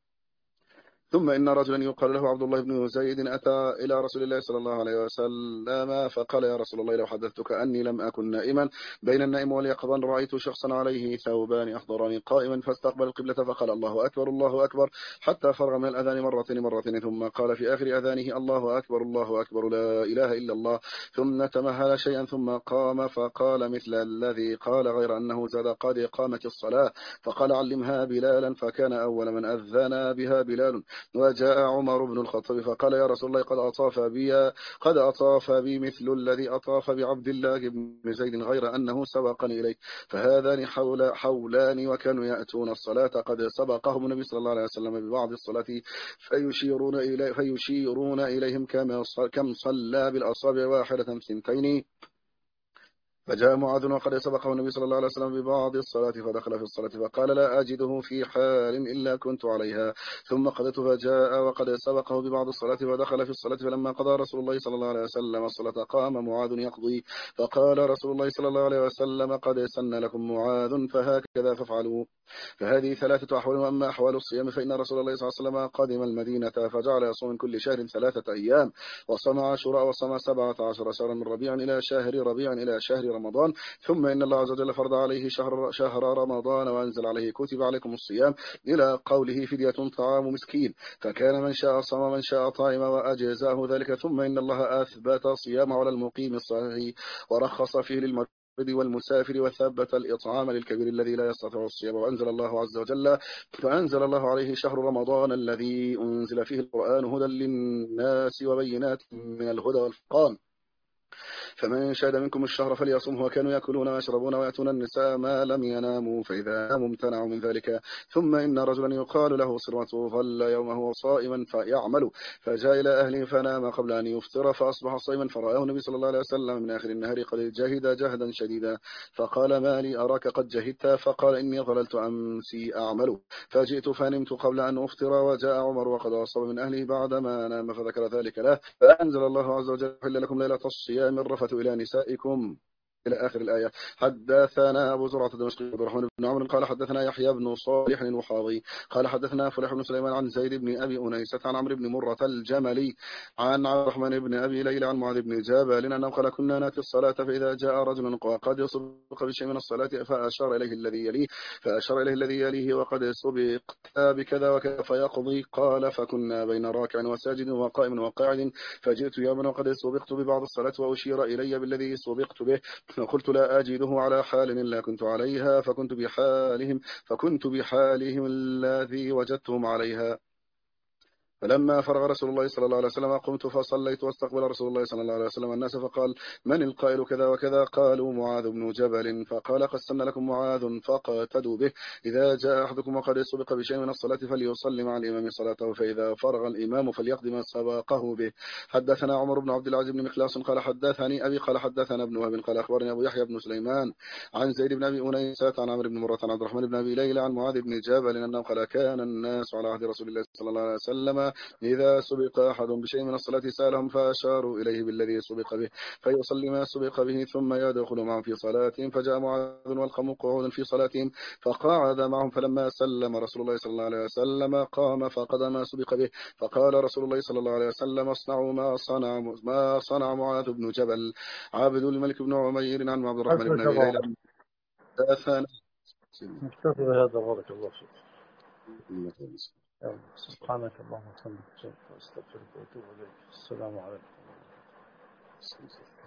ثم إن رجلا يقال له عبد الله بن زيد أتى إلى رسول الله صلى الله عليه وسلم فقال يا رسول الله لو حدثتك أني لم أكن نائما بين النائم واليقظان رأيت شخصا عليه ثوبان أخضران قائما فاستقبل القبلة فقال الله أكبر الله أكبر حتى فرغ من الأذان مرتين مرتين ثم قال في آخر أذانه الله أكبر الله أكبر لا إله إلا الله ثم تمهل شيئا ثم قام فقال مثل الذي قال غير أنه زاد قد قامت الصلاة فقال علمها بلالا فكان أول من أذن بها بلال وجاء عمر بن الخطاب فقال يا رسول الله قد أطاف بي قد أطاف بي مثل الذي أطاف بعبد الله بن زيد غير أنه سبقني إليه. فهذان حول حولان وكانوا يأتون الصلاة قد سبقهم النبي صلى الله عليه وسلم ببعض الصلاة فيشيرون إليه فيشيرون إليهم كما كم صلى بالأصابع واحدة ثنتين. فجاء معاذ وقد سبقه النبي صلى الله عليه وسلم ببعض الصلاة فدخل في الصلاة فقال لا أجده في حال إلا كنت عليها. ثم قضيت فجاء وقد سبقه ببعض الصلاة فدخل في الصلاة فلما قضى رسول الله صلى الله عليه وسلم الصلاة قام معاذ يقضي فقال رسول الله صلى الله عليه وسلم قد سن لكم معاذ فهكذا فافعلوا. فهذه ثلاثة أحوال. وأما أحوال الصيام فإن رسول الله صلى الله عليه وسلم قدم المدينة فجعل يصوم من كل شهر ثلاثة أيام وصام عاشوراء وصام سبعة عشر شهرا من ربيع إلى شهر ربيع إلى شهر رمضان. ثم إن الله عز وجل فرض عليه شهر, شهر رمضان وأنزل عليه كتب عليكم الصيام إلى قوله فدية طعام مسكين فكان من شاء صام من شاء طعم وأجزاه ذلك. ثم إن الله أثبت صيام على المقيم الصحيح ورخص فيه للمريض والمسافر وثبت الإطعام للكبير الذي لا يستطيع الصيام. وأنزل الله عز وجل فأنزل الله عليه شهر رمضان الذي أنزل فيه القرآن هدى للناس وبينات من الهدى والفرقان فمن شهد منكم الشهر فليصمه. وكانوا يأكلون ويشربون ويأتون النساء ما لم يناموا فإذا ناموا امتنعوا من ذلك. ثم إن رجلا يقال له صرمة ظل يومه صائما فيعمل فجاء إلى أهله فنام قبل أن يفطر فأصبح صائما فرآه النبي صلى الله عليه وسلم من آخر النهار قد جهد جهدا شديدا فقال ما لي أراك قد جهدت؟ فقال إني ظللت أمسي أعمل فجئت فنمت قبل أن أفطر. وجاء عمر وقد أصاب من أهله بعدما نام فذكر ذلك له فأنزل الله عز وجل حل لكم ليلة الصيام الرفث إلى نسائكم إلى آخر الآية. حدثنا أبو زرعة الدمشقي عبد الرحمن بن عمرو قال حدثنا يحيى بن صالح الوحاضي قال حدثنا فليح بن سليمان عن زيد بن أبي أنيسة عن عمرو بن مرة الجملي عن عبد الرحمن بن أبي ليلى عن معاذ بن جبل أنه قال كنا نأتي الصلاة فإذا جاء رجل وقد سبق بشيء من الصلاة فأشار إليه الذي يليه فأشار إليه الذي يليه وقد سبقت بكذا وكذا فيقضي. قال فكنا بين راكع وساجد وقائم وقاعد فجئت يوما وقد سبقت ببعض الصلاة وأشير إلي بالذي سبقت به فقلت لا أجده على حال إلا كنت عليها فكنت بحالهم فكنت بحالهم الذي وجدتهم عليها. فلما فرغ رسول الله صلى الله عليه وسلم قمت فصليت واستقبل رسول الله صلى الله عليه وسلم الناس فقال من القائل كذا وكذا؟ قالوا معاذ بن جبل. فقال قد سن لكم معاذ فاقتدوا به إذا جاء أحدكم وقد سبق بشيء من الصلاة فليصلي مع الإمام صلاته فإذا فرغ الإمام فليقضي ما سبقه به. حدثنا عمر بن عبد العزيز بن مخلاص قال حدثني أبي قال حدثنا ابن وهب قال أخبرني أبو يحيى بن سليمان عن زيد بن أبي أنيسة عن عمرو بن مرة عن عبد الرحمن بن أبي ليلى عن معاذ بن جبل أنه قال كان الناس على عهد رسول الله صلى الله عليه وسلم إذا سبق أحد بشيء من الصلاة سألهم فأشاروا إليه بالذي سبق به فيصلي ما سبق به ثم يدخل معهم في صلاتهم. فجاء معاذ والقوم قعود في صلاتهم فقعد معهم فلما سلم رسول الله صلى الله عليه وسلم قام فقضى ما سبق به. فقال رسول الله صلى الله عليه وسلم اصنعوا ما صنع ما صنع معاذ بن جبل. عابد الملك بن عمير عن عبد الرحمن بن أبي ليلى نكتفي بهذا بارك الله فيك. سبحانك اللهم وبحمدك أستغفرك وأتوب إليك. السلام عليكم.